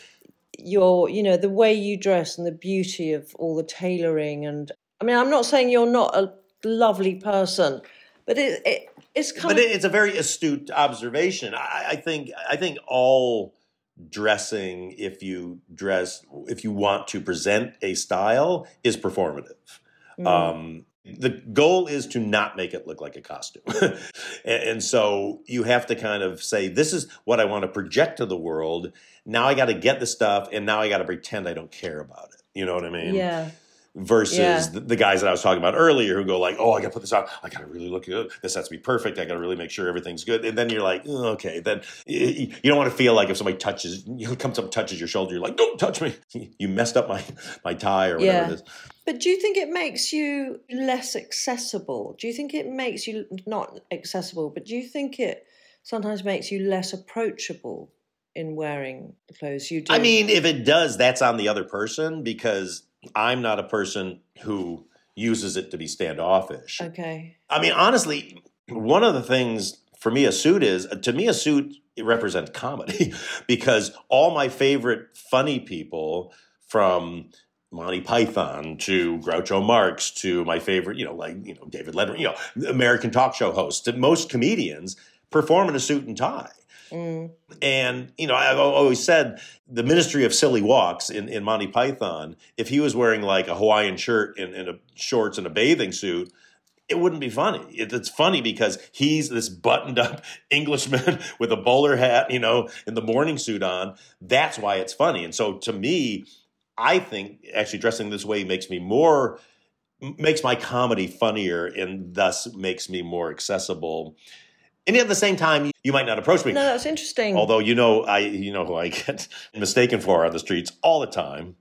your, you know, the way you dress and the beauty of all the tailoring. And I mean, I'm not saying you're not a lovely person, but it, it it's kind but of. But it's a very astute observation. I, I think I think all dressing, if you dress, if you want to present a style, is performative. Mm. Um, the goal is to not make it look like a costume. and, and so you have to kind of say, this is what I want to project to the world. Now I got to get the stuff, and now I got to pretend I don't care about it. You know what I mean? Yeah. Versus yeah. the, the guys that I was talking about earlier who go like, oh, I got to put this on. I got to really look good. This has to be perfect. I got to really make sure everything's good. And then you're like, oh, okay. Then you, you don't want to feel like if somebody touches, you know, comes up and touches your shoulder, you're like, don't touch me. You messed up my, my tie or whatever yeah. it is. But do you think it makes you less accessible? Do you think it makes you not accessible, but do you think it sometimes makes you less approachable in wearing the clothes you do? I mean, if it does, that's on the other person because I'm not a person who uses it to be standoffish. Okay. I mean, honestly, one of the things for me a suit is, to me a suit it represents comedy because all my favorite funny people from Monty Python to Groucho Marx to my favorite, you know, like, you know, David Letterman, you know, American talk show hosts, most comedians perform in a suit and tie. Mm. And, you know, I've always said the Ministry of Silly Walks in, in Monty Python, if he was wearing like a Hawaiian shirt and, and a shorts and a bathing suit, it wouldn't be funny. It, it's funny because he's this buttoned up Englishman with a bowler hat, you know, and the morning suit on. That's why it's funny. And so to me, I think actually dressing this way makes me more, makes my comedy funnier and thus makes me more accessible. And at the same time, you might not approach me. No, that's interesting. Although, you know, I, you know who I get mistaken for on the streets all the time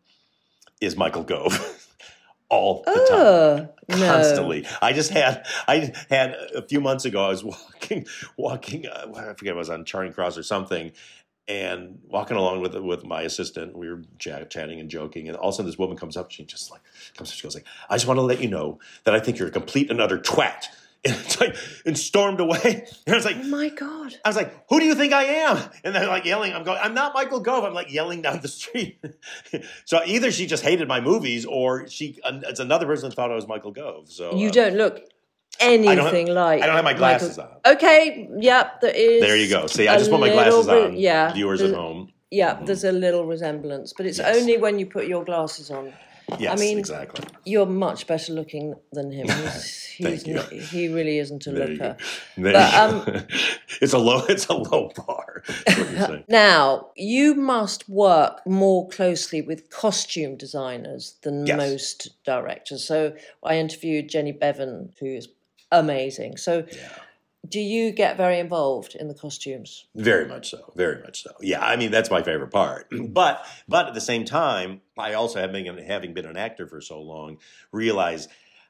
is Michael Gove. all the oh, time. Constantly. No. I just had, I had a few months ago, I was walking, walking, uh, I forget, I was on Charing Cross or something. and walking along with with my assistant, we were chat, chatting and joking, and all of a sudden this woman comes up, she just like comes up, she goes like, I just want to let you know that I think you're a complete and utter twat. And it's like, and stormed away. And I was like, oh my God. I was like, who do you think I am? And they're like yelling. I'm going, I'm not Michael Gove. I'm like yelling down the street. So either she just hated my movies or she, it's another person that thought I was Michael Gove. So you um, don't look anything I don't have, like. I don't have my glasses Michael. on. Okay. Yep. There is. There you go. See, I just put my glasses re- on. Yeah. Viewers at home. Yeah. Mm-hmm. There's a little resemblance, but it's Yes. only when you put your glasses on. Yes, I mean, exactly. You're much better looking than him. He's, he's Thank you. n- he really isn't a There you looker. go. There But, you um, go. It's a low, it's a low bar. That's what you're saying. Now, you must work more closely with costume designers than Yes. most directors. So I interviewed Jenny Bevan, who is amazing. So Yeah. do you get very involved in the costumes? Very much so. Very much so. Yeah, I mean that's my favorite part. But but at the same time, I also having having been an actor for so long, realize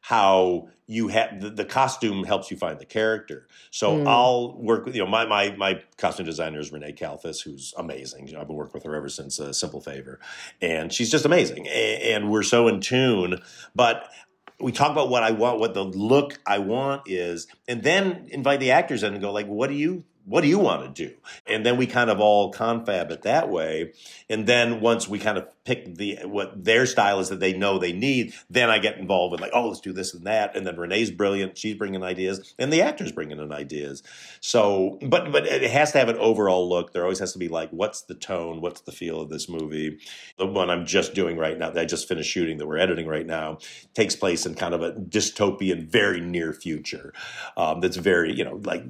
how you have the, the costume helps you find the character. So Mm. I'll work with you know my my my costume designer is Renee Kalfas, who's amazing. You know, I've been working with her ever since uh, Simple Favor, and she's just amazing. And, and we're so in tune, but. We talk about what I want, what the look I want is, and then invite the actors in and go like, what do you, what do you want to do? And then we kind of all confab it that way. And then once we kind of pick the, what their style is that they know they need, then I get involved with like, oh, let's do this and that. And then Renee's brilliant. She's bringing ideas and the actors bringing in ideas. So, but, but it has to have an overall look. There always has to be like, what's the tone? What's the feel of this movie? The one I'm just doing right now that I just finished shooting that we're editing right now takes place in kind of a dystopian, very near future. Um, that's very, you know, like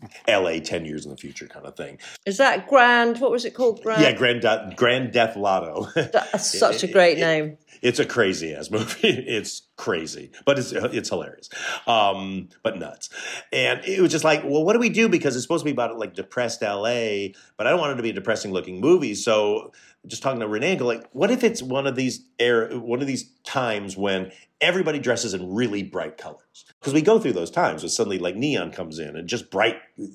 L A ten years in the future kind of thing. Is that Grand? What was it called? Grand? Yeah, Grand, De- Grand Death Lotto. That's such a great It- it- name. It's a crazy ass movie. It's crazy, but it's it's hilarious, um, but nuts. And it was just like, well, what do we do? Because it's supposed to be about like depressed L A, but I don't want it to be a depressing looking movie. So just talking to Renee, and go like, what if it's one of these era, one of these times when everybody dresses in really bright colors? Because we go through those times when suddenly like neon comes in and just bright,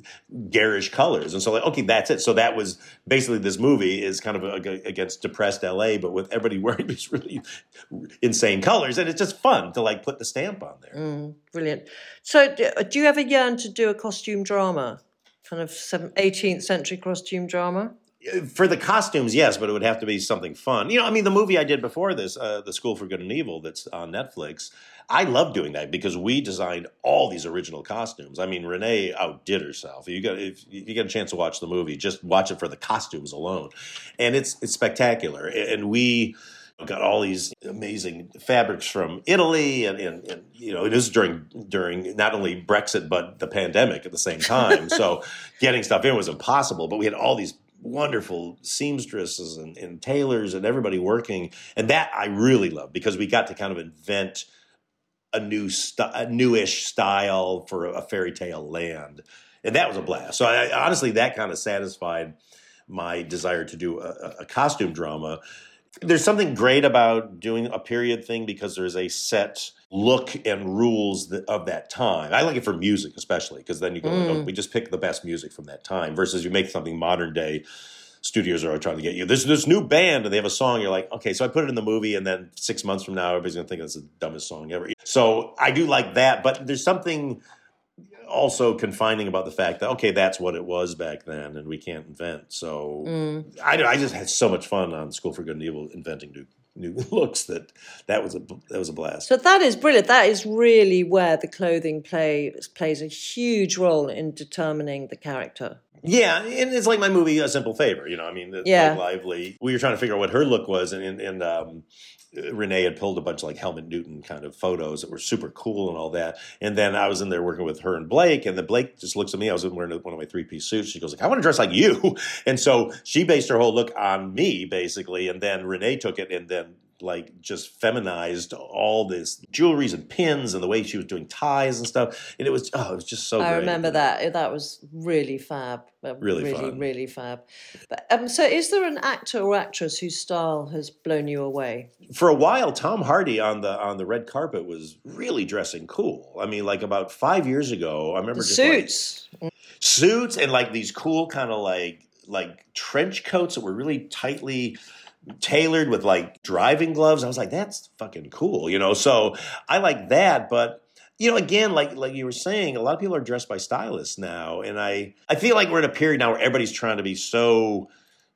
garish colors. And so like, okay, that's it. So that was basically this movie is kind of a, against depressed L A, but with everybody wearing these really insane colors. And it's just fun to like put the stamp on there. Mm, brilliant. So do, do you ever yearn to do a costume drama? Kind of eighteenth century costume drama? For the costumes, yes, but it would have to be something fun. You know, I mean, the movie I did before this, uh, The School for Good and Evil, that's on Netflix, I love doing that because we designed all these original costumes. I mean, Renee outdid herself. You got if you get a chance to watch the movie, just watch it for the costumes alone, and it's it's spectacular. And we got all these amazing fabrics from Italy, and, and, and you know, it is during during not only Brexit but the pandemic at the same time. So getting stuff in was impossible. But we had all these wonderful seamstresses and, and tailors and everybody working, and that I really love because we got to kind of invent a new st- a newish style for a fairy tale land, and that was a blast. So I, honestly, that kind of satisfied my desire to do a, a costume drama. There's something great about doing a period thing because there's a set look and rules that, of that time. I like it for music especially because then you go, mm. like, oh, we just pick the best music from that time versus you make something modern day. Studios are trying to get you. There's this new band and they have a song. You're like, okay, so I put it in the movie and then six months from now, everybody's going to think that's the dumbest song ever. So I do like that, but there's something also confining about the fact that, okay, that's what it was back then and we can't invent. So mm. I, I just had so much fun on School for Good and Evil inventing new new looks that that was a that was a blast. So that is brilliant. That is really where the clothing plays plays a huge role in determining the character. Yeah, and it's like my movie, A Simple Favor. You know, I mean, it's yeah. like Lively. We were trying to figure out what her look was, and and, and um, Renee had pulled a bunch of like Helmut Newton kind of photos that were super cool and all that. And then I was in there working with her and Blake, and then Blake just looks at me. I was wearing one of my three-piece suits. She goes like, I want to dress like you. And so she based her whole look on me, basically. And then Renee took it and then like just feminized all this jewelries and pins and the way she was doing ties and stuff. And it was, oh, it was just so I great. remember that. That was really fab. Really, really fun. Really fab. But, um, so is there an actor or actress whose style has blown you away? For a while, Tom Hardy on the on the red carpet was really dressing cool. I mean, like about five years ago, I remember the just suits. Like, suits and like these cool kind of like like trench coats that were really tightly tailored with like driving gloves. I was like, that's fucking cool, you know? So I like that. But, you know, again, like like you were saying, a lot of people are dressed by stylists now. And I, I feel like we're in a period now where everybody's trying to be so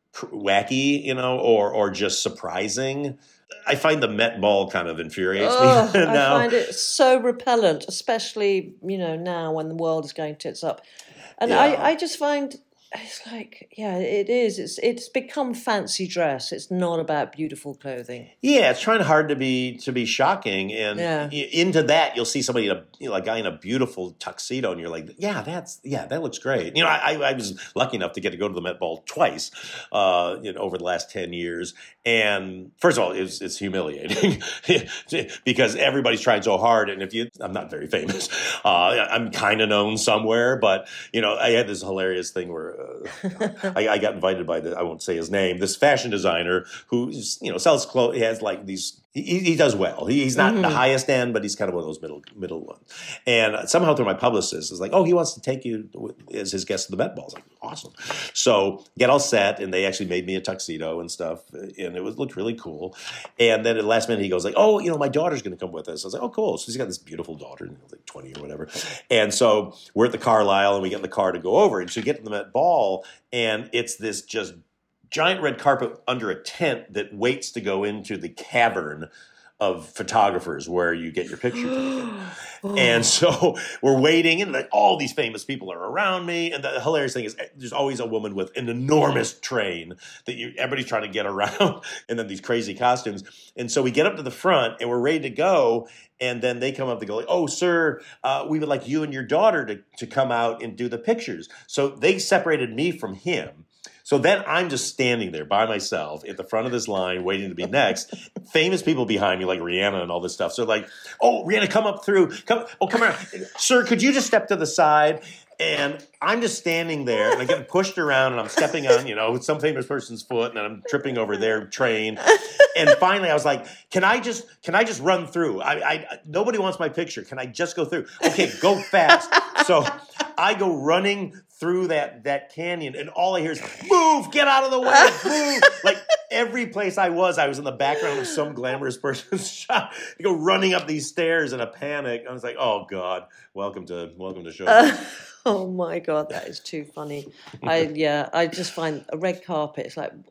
wacky, you know, or or just surprising. I find the Met Ball kind of infuriates oh, me now. I find it so repellent, especially, you know, now when the world is going tits up. And Yeah. I, I just find it's like, yeah, it is. It's it's become fancy dress. It's not about beautiful clothing. Yeah, it's trying hard to be to be shocking, and Yeah. y- into that you'll see somebody in a you know, a guy in a beautiful tuxedo, and you're like, yeah, that's yeah, that looks great. You know, I, I was lucky enough to get to go to the Met Ball twice, uh, you know, over the last ten years. And first of all, it's it's humiliating because everybody's trying so hard, and if you, I'm not very famous, uh, I'm kind of known somewhere, but you know, I had this hilarious thing where. Uh, I, I got invited by the, I won't say his name, this fashion designer who, you know, sells clothes. He has like these, he, he does well. He, he's not mm-hmm. the highest end, but he's kind of one of those middle middle ones. And somehow through my publicist is like, oh, he wants to take you as his guest to the Met Ball. I was like, awesome. So get all set, and they actually made me a tuxedo and stuff, and it was looked really cool. And then at the last minute, he goes like, oh, you know, my daughter's going to come with us. I was like, oh, cool. So he's got this beautiful daughter, you know, like twenty or whatever. And so we're at the Carlisle, and we get in the car to go over. And so we get to the Met Ball, and it's this just giant red carpet under a tent that waits to go into the cavern of photographers where you get your picture taken. Oh. And so we're waiting, and like, all these famous people are around me. And the hilarious thing is there's always a woman with an enormous train that you, everybody's trying to get around, and then these crazy costumes. And so we get up to the front, and we're ready to go. And then they come up to go like, oh, sir, uh, we would like you and your daughter to, to come out and do the pictures. So they separated me from him. So then I'm just standing there by myself at the front of this line waiting to be next. Famous people behind me like Rihanna and all this stuff. So like, oh, Rihanna, come up through. Come, oh, come around. Sir, could you just step to the side? And I'm just standing there, and I'm getting pushed around, and I'm stepping on, you know, some famous person's foot, and I'm tripping over their train. And finally, I was like, "Can I just, can I just run through? I, I, nobody wants my picture. Can I just go through? Okay, go fast." So I go running through that that canyon, and all I hear is, "Move! Get out of the way! Move!" Like every place I was, I was in the background of some glamorous person's shot. I go running up these stairs in a panic. I was like, "Oh God, welcome to welcome to show." Uh, oh my God, that is too funny. I yeah, I just find a red carpet. It's like,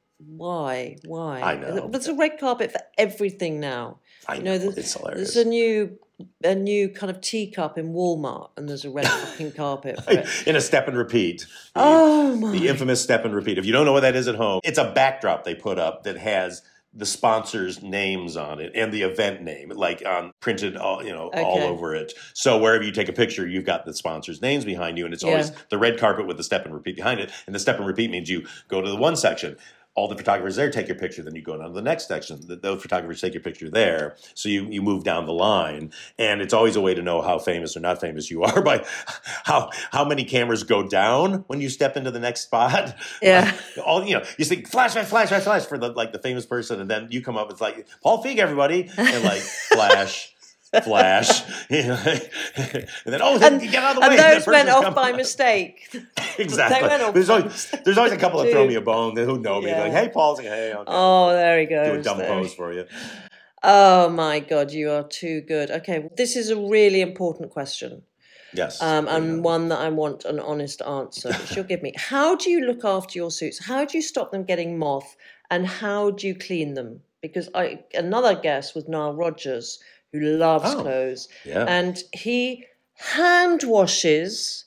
why, why? I know. There's a red carpet for everything now. I you know, know it's hilarious. There's a new a new kind of teacup in Walmart, and there's a red fucking carpet for it. In a step and repeat. The, oh my! The infamous step and repeat. If you don't know what that is at home, it's a backdrop they put up that has the sponsors' names on it and the event name, like on printed, all you know, okay. all over it. So wherever you take a picture, you've got the sponsors' names behind you, and it's yeah. always the red carpet with the step and repeat behind it. And the step and repeat means you go to the one section. All the photographers there take your picture, then you go down to the next section. Those photographers take your picture there. So you, you move down the line. And it's always a way to know how famous or not famous you are by how how many cameras go down when you step into the next spot. Yeah. All you know, you say flash, flash, flash, flash, flash for the like the famous person, and then you come up, it's like Paul Feig, everybody, and like flash. Flash, and then oh, and, you get out of the way. And those went off coming. by mistake. Exactly. They went off there's, by always, mistake. there's always a couple that throw me a bone who know me. Yeah. Like, hey, Paul's like, hey, okay. Oh, there he goes. Do a dumb there. pose for you. Oh my God, you are too good. Okay, this is a really important question. Yes. Um, and yeah. one that I want an honest answer, which you'll give me. How do you look after your suits? How do you stop them getting moth? And how do you clean them? Because I another guest was Nile Rodgers, who loves oh, clothes. Yeah. And he hand washes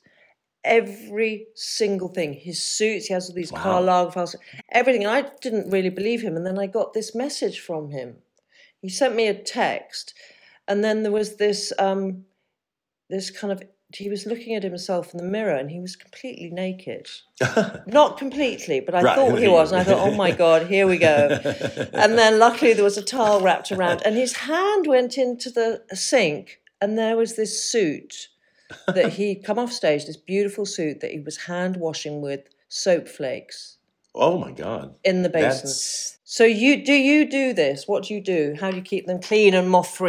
every single thing. His suits, he has all these wow. Karl Lagerfeld, everything. And I didn't really believe him. And then I got this message from him. He sent me a text. And then there was this, um, this kind of, he was looking at himself in the mirror, and he was completely naked. Not completely, but I right. thought he was. And I thought, oh my God, here we go. And then luckily there was a towel wrapped around, and his hand went into the sink, and there was this suit that he'd come off stage, this beautiful suit that he was hand washing with soap flakes. Oh my God. In the basin. That's... So you do you do this? What do you do? How do you keep them clean and moth free?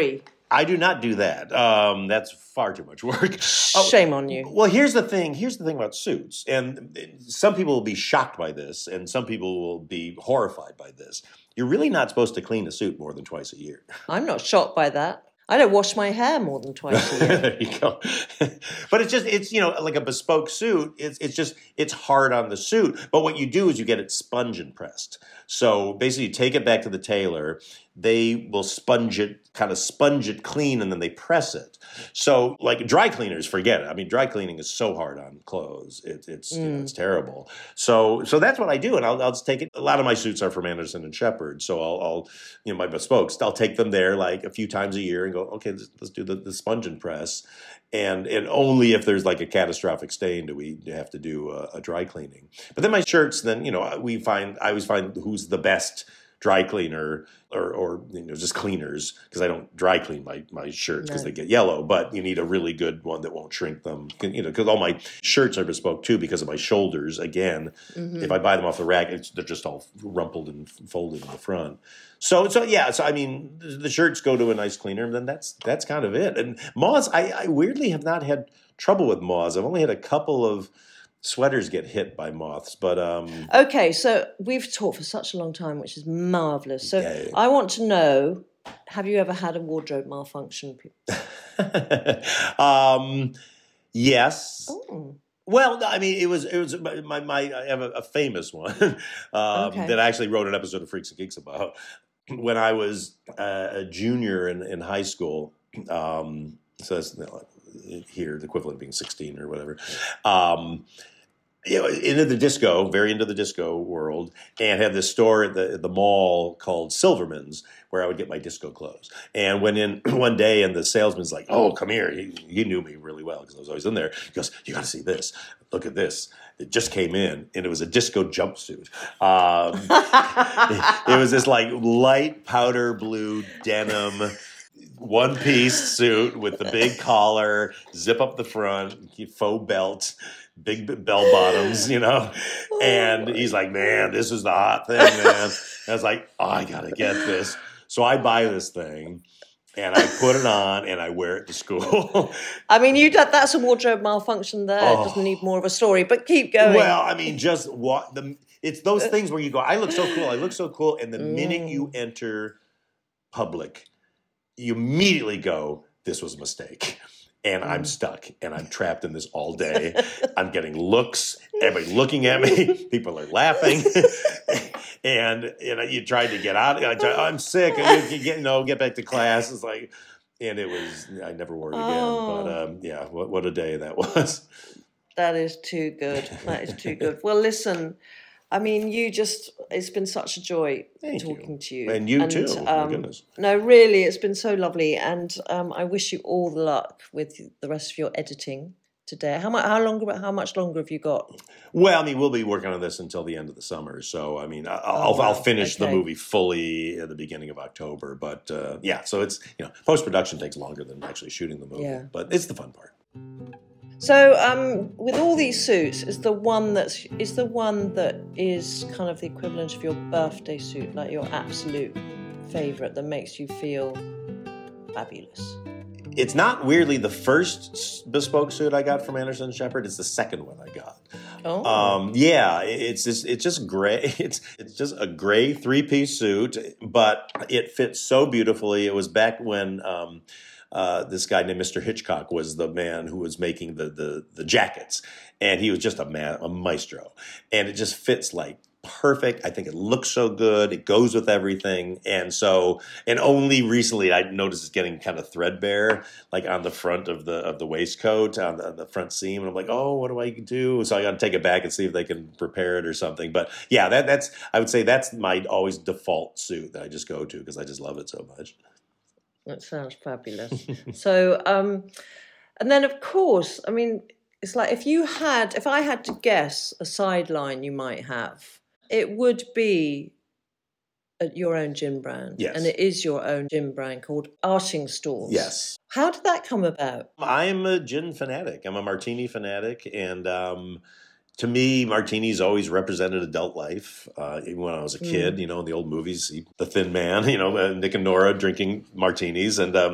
I do not do that. Um, that's far too much work. Shame on you. Well, here's the thing. Here's the thing about suits. And some people will be shocked by this, and some people will be horrified by this. You're really not supposed to clean a suit more than twice a year. I'm not shocked by that. I don't wash my hair more than twice a year. There you go. But it's just, it's, you know, like a bespoke suit, it's it's just, it's hard on the suit. But what you do is you get it sponge and pressed. So basically you take it back to the tailor, they will sponge it, kind of sponge it clean, and then they press it. So like dry cleaners, forget it. I mean, dry cleaning is so hard on clothes. It, it's mm. you know, it's terrible. So so that's what I do, and I'll, I'll just take it. A lot of my suits are from Anderson and Shepherd, so I'll, I'll you know, my bespokes, I'll take them there like a few times a year and go, okay, let's, let's do the, the sponge and press. And and only if there's like a catastrophic stain do we have to do a, a dry cleaning. But then my shirts, then, you know, we find, I always find who's the best dry cleaner or, or you know, just cleaners, because I don't dry clean my, my shirts because no. they get yellow, but you need a really good one that won't shrink them, you know, because all my shirts are bespoke too because of my shoulders. Again, mm-hmm. if I buy them off the rack, it's, they're just all rumpled and folded in the front. So, so yeah, so I mean, the shirts go to a nice cleaner, and then that's that's kind of it. And moths, I, I weirdly have not had trouble with moths. I've only had a couple of sweaters get hit by moths, but um okay, so we've talked for such a long time, which is marvelous. So yeah. I want to know, have you ever had a wardrobe malfunction? um yes. Oh. Well, I mean, it was it was my my I have a, a famous one um, okay. that I actually wrote an episode of Freaks and Geeks about. When I was uh, a junior in, in high school, um, so that's you know, here the equivalent of being sixteen or whatever. Um, you know, into the disco, very into the disco world, and had this store at the at the mall called Silverman's, where I would get my disco clothes. And went in one day, and the salesman's like, "Oh, come here." He, he knew me really well because I was always in there. He goes, "You got to see this. Look at this." It just came in, and it was a disco jumpsuit. Um, it, it was this like light powder blue denim one-piece suit with the big collar, zip up the front, faux belt, big bell bottoms, you know. And he's like, "Man, this is the hot thing, man." And I was like, "Oh, I gotta get this." So I buy this thing, and I put it on, and I wear it to school. I mean, you that's a wardrobe malfunction there. Oh. It doesn't need more of a story, but keep going. Well, I mean, just what the it's those things where you go, "I look so cool, I look so cool," and the mm. minute you enter public, you immediately go, "This was a mistake." And I'm stuck, and I'm trapped in this all day. I'm getting looks, everybody looking at me, people are laughing, and you know, you tried to get out. I tried, I'm sick. You, you get, no, get back to class. It's like, and it was, I never wore it again. Oh. But um, yeah, what what a day that was. That is too good. That is too good. Well, listen. I mean, you just, it's been such a joy Thank talking you. to you. And you and, too, um, my goodness. No, really, it's been so lovely. And um, I wish you all the luck with the rest of your editing today. How much, how long, how much longer have you got? Well, I mean, we'll be working on this until the end of the summer. So, I mean, I'll, oh, wow. I'll finish okay. the movie fully at the beginning of October. But uh, yeah, so it's, you know, post-production takes longer than actually shooting the movie. Yeah. But it's the fun part. So, um, with all these suits, is the one that's is the one that is kind of the equivalent of your birthday suit, like your absolute favourite that makes you feel fabulous? It's not weirdly the first bespoke suit I got from Anderson and Shepherd. It's the second one I got. Oh, um, yeah, it's just it's just gray. It's it's just a gray three piece suit, but it fits so beautifully. It was back when. Um, Uh, this guy named Mister Hitchcock was the man who was making the the, the jackets, and he was just a man, a maestro, and it just fits like perfect. I think it looks so good. It goes with everything, and so and only recently I noticed it's getting kind of threadbare, like on the front of the of the waistcoat, on the, on the front seam, and I'm like, oh, what do I do? So I got to take it back and see if they can repair it or something. But yeah, that that's I would say that's my always default suit that I just go to because I just love it so much. That sounds fabulous. So, um, and then of course, I mean, it's like if you had, if I had to guess a sideline you might have, it would be a, your own gin brand. Yes. And it is your own gin brand called Arting Stores. Yes. How did that come about? I'm a gin fanatic. I'm a martini fanatic. And um, to me, martinis always represented adult life. Uh, even when I was a kid, mm. you know, in the old movies, the Thin Man, you know, uh, Nick and Nora drinking martinis. And um,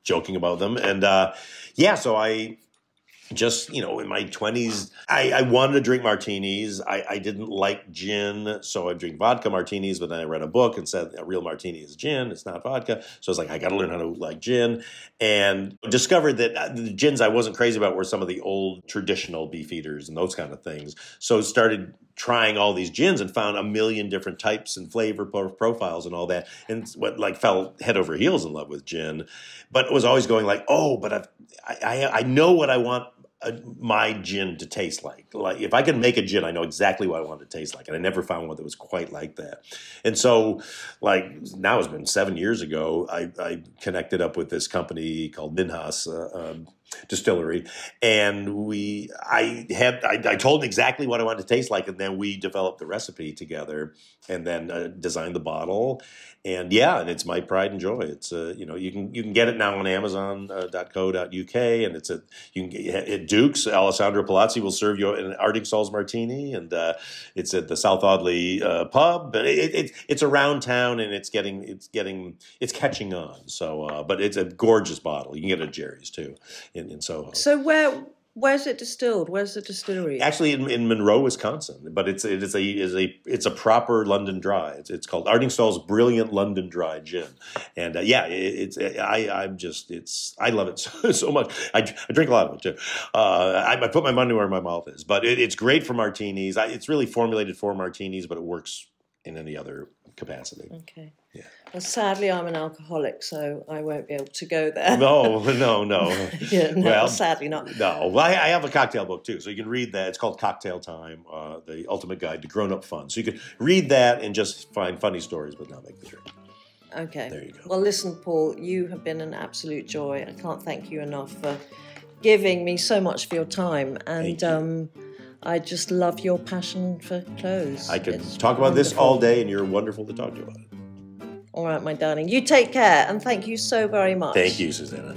joking about them. And uh, yeah, so I just, you know, in my twenties, I, I wanted to drink martinis. I, I didn't like gin, so I drink vodka martinis. But then I read a book and said a real martini is gin. It's not vodka. So I was like, I got to learn how to like gin. And discovered that the gins I wasn't crazy about were some of the old traditional Beefeaters and those kind of things. So started trying all these gins and found a million different types and flavor pro- profiles and all that. And what like fell head over heels in love with gin. But was always going like, oh, but I've, I, I I know what I want A, my gin to taste like. Like if I can make a gin, I know exactly what I want it to taste like. And I never found one that was quite like that. And so like now it's been seven years ago, I, I connected up with this company called Minhas uh, um, Distillery. And we, I had, I, I told them exactly what I wanted to taste like. And then we developed the recipe together and then uh, designed the bottle. And yeah, and it's my pride and joy. It's uh, you know you can you can get it now on Amazon dot co dot U K, and it's a you can get at Duke's. Alessandro Palazzi will serve you an Ardingstall's martini, and uh, it's at the South Audley uh, pub. But it, it, it's around town, and it's getting it's getting it's catching on. So, uh, but it's a gorgeous bottle. You can get it at Jerry's too in, in Soho. So where? Where's it distilled? Where's the distillery? Actually, in, in Monroe, Wisconsin, but it's it is a is a it's a proper London Dry. It's, it's called Ardingstall's Brilliant London Dry Gin, and uh, yeah, it, it's I I'm just it's I love it so, so much. I, I drink a lot of it too. Uh, I, I put my money where my mouth is, but it, it's great for martinis. I, it's really formulated for martinis, but it works in any other capacity. Okay. Yeah. Well, sadly, I'm an alcoholic, so I won't be able to go there. No, no, no. yeah, no, well, sadly not. No. Well, I, I have a cocktail book, too, so you can read that. It's called Cocktail Time, uh, the ultimate guide to grown-up fun. So you can read that and just find funny stories, but not make the drink. Okay. There you go. Well, listen, Paul, you have been an absolute joy. I can't thank you enough for giving me so much for your time. And um, I just love your passion for clothes. I could It's talk about wonderful. this all day, and you're wonderful to talk to about it. All right, my darling. You take care, and thank you so very much. Thank you, Susanna.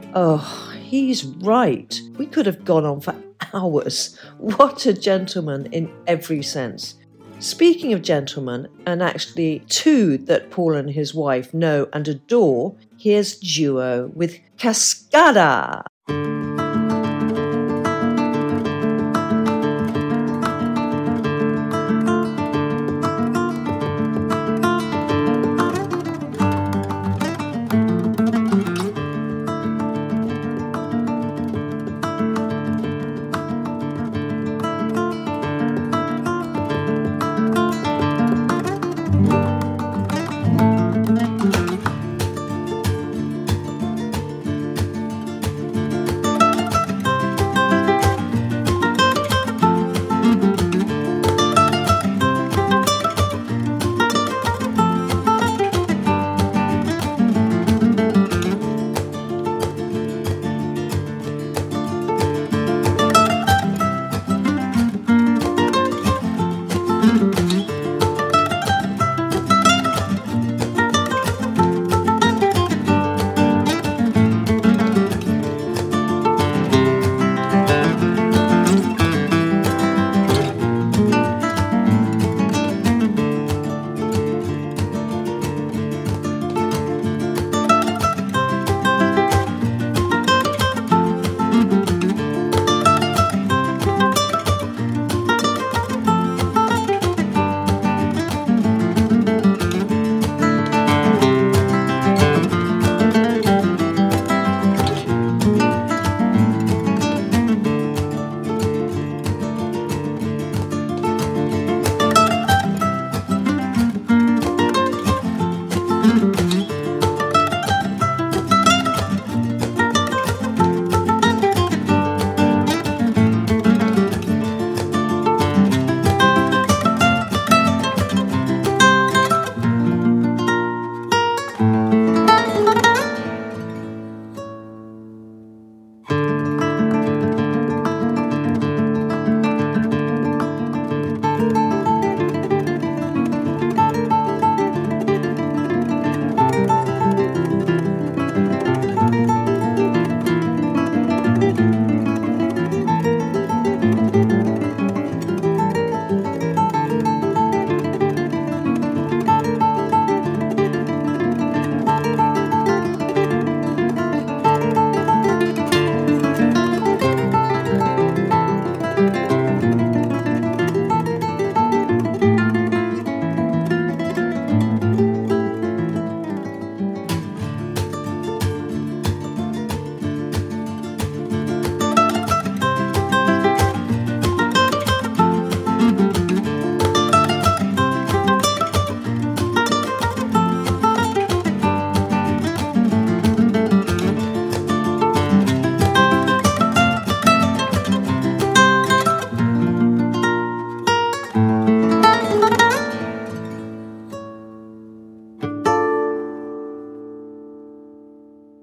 Oh, he's right. We could have gone on for hours. What a gentleman in every sense. Speaking of gentlemen, and actually two that Paul and his wife know and adore, here's Duo with Cascada.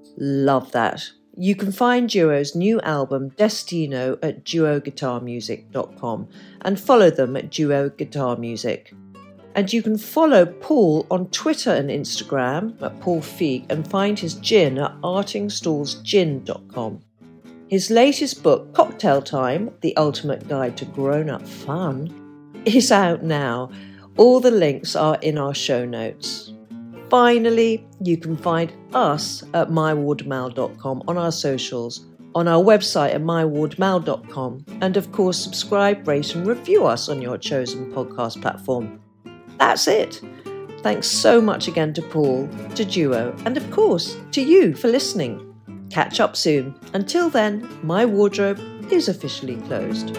Love that. You can find Duo's new album Destino at duo guitar music dot com and follow them at Duo Guitar Music. And you can follow Paul on Twitter and Instagram at Paul Feig and find his gin at arting stalls gin dot com. His latest book, Cocktail Time, The Ultimate Guide to Grown-Up Fun, is out now. All the links are in our show notes. Finally, you can find us at my ward mal dot com on our socials, on our website at my ward mal dot com, and of course subscribe, rate and review us on your chosen podcast platform. That's it. Thanks so much again to Paul, to Duo, and of course to you for listening. Catch up soon. Until then, my wardrobe is officially closed.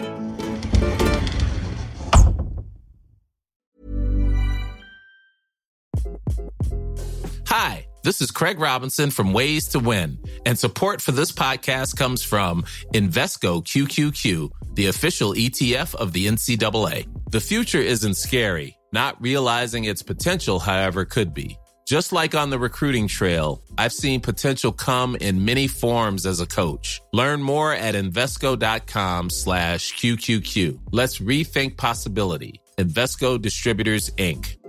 Hi, this is Craig Robinson from Ways to Win, and support for this podcast comes from Invesco Q Q Q, the official E T F of the N C double A. The future isn't scary. Not realizing its potential, however, could be. Just like on the recruiting trail, I've seen potential come in many forms as a coach. Learn more at Invesco.com slash QQQ. Let's rethink possibility. Invesco Distributors, Incorporated.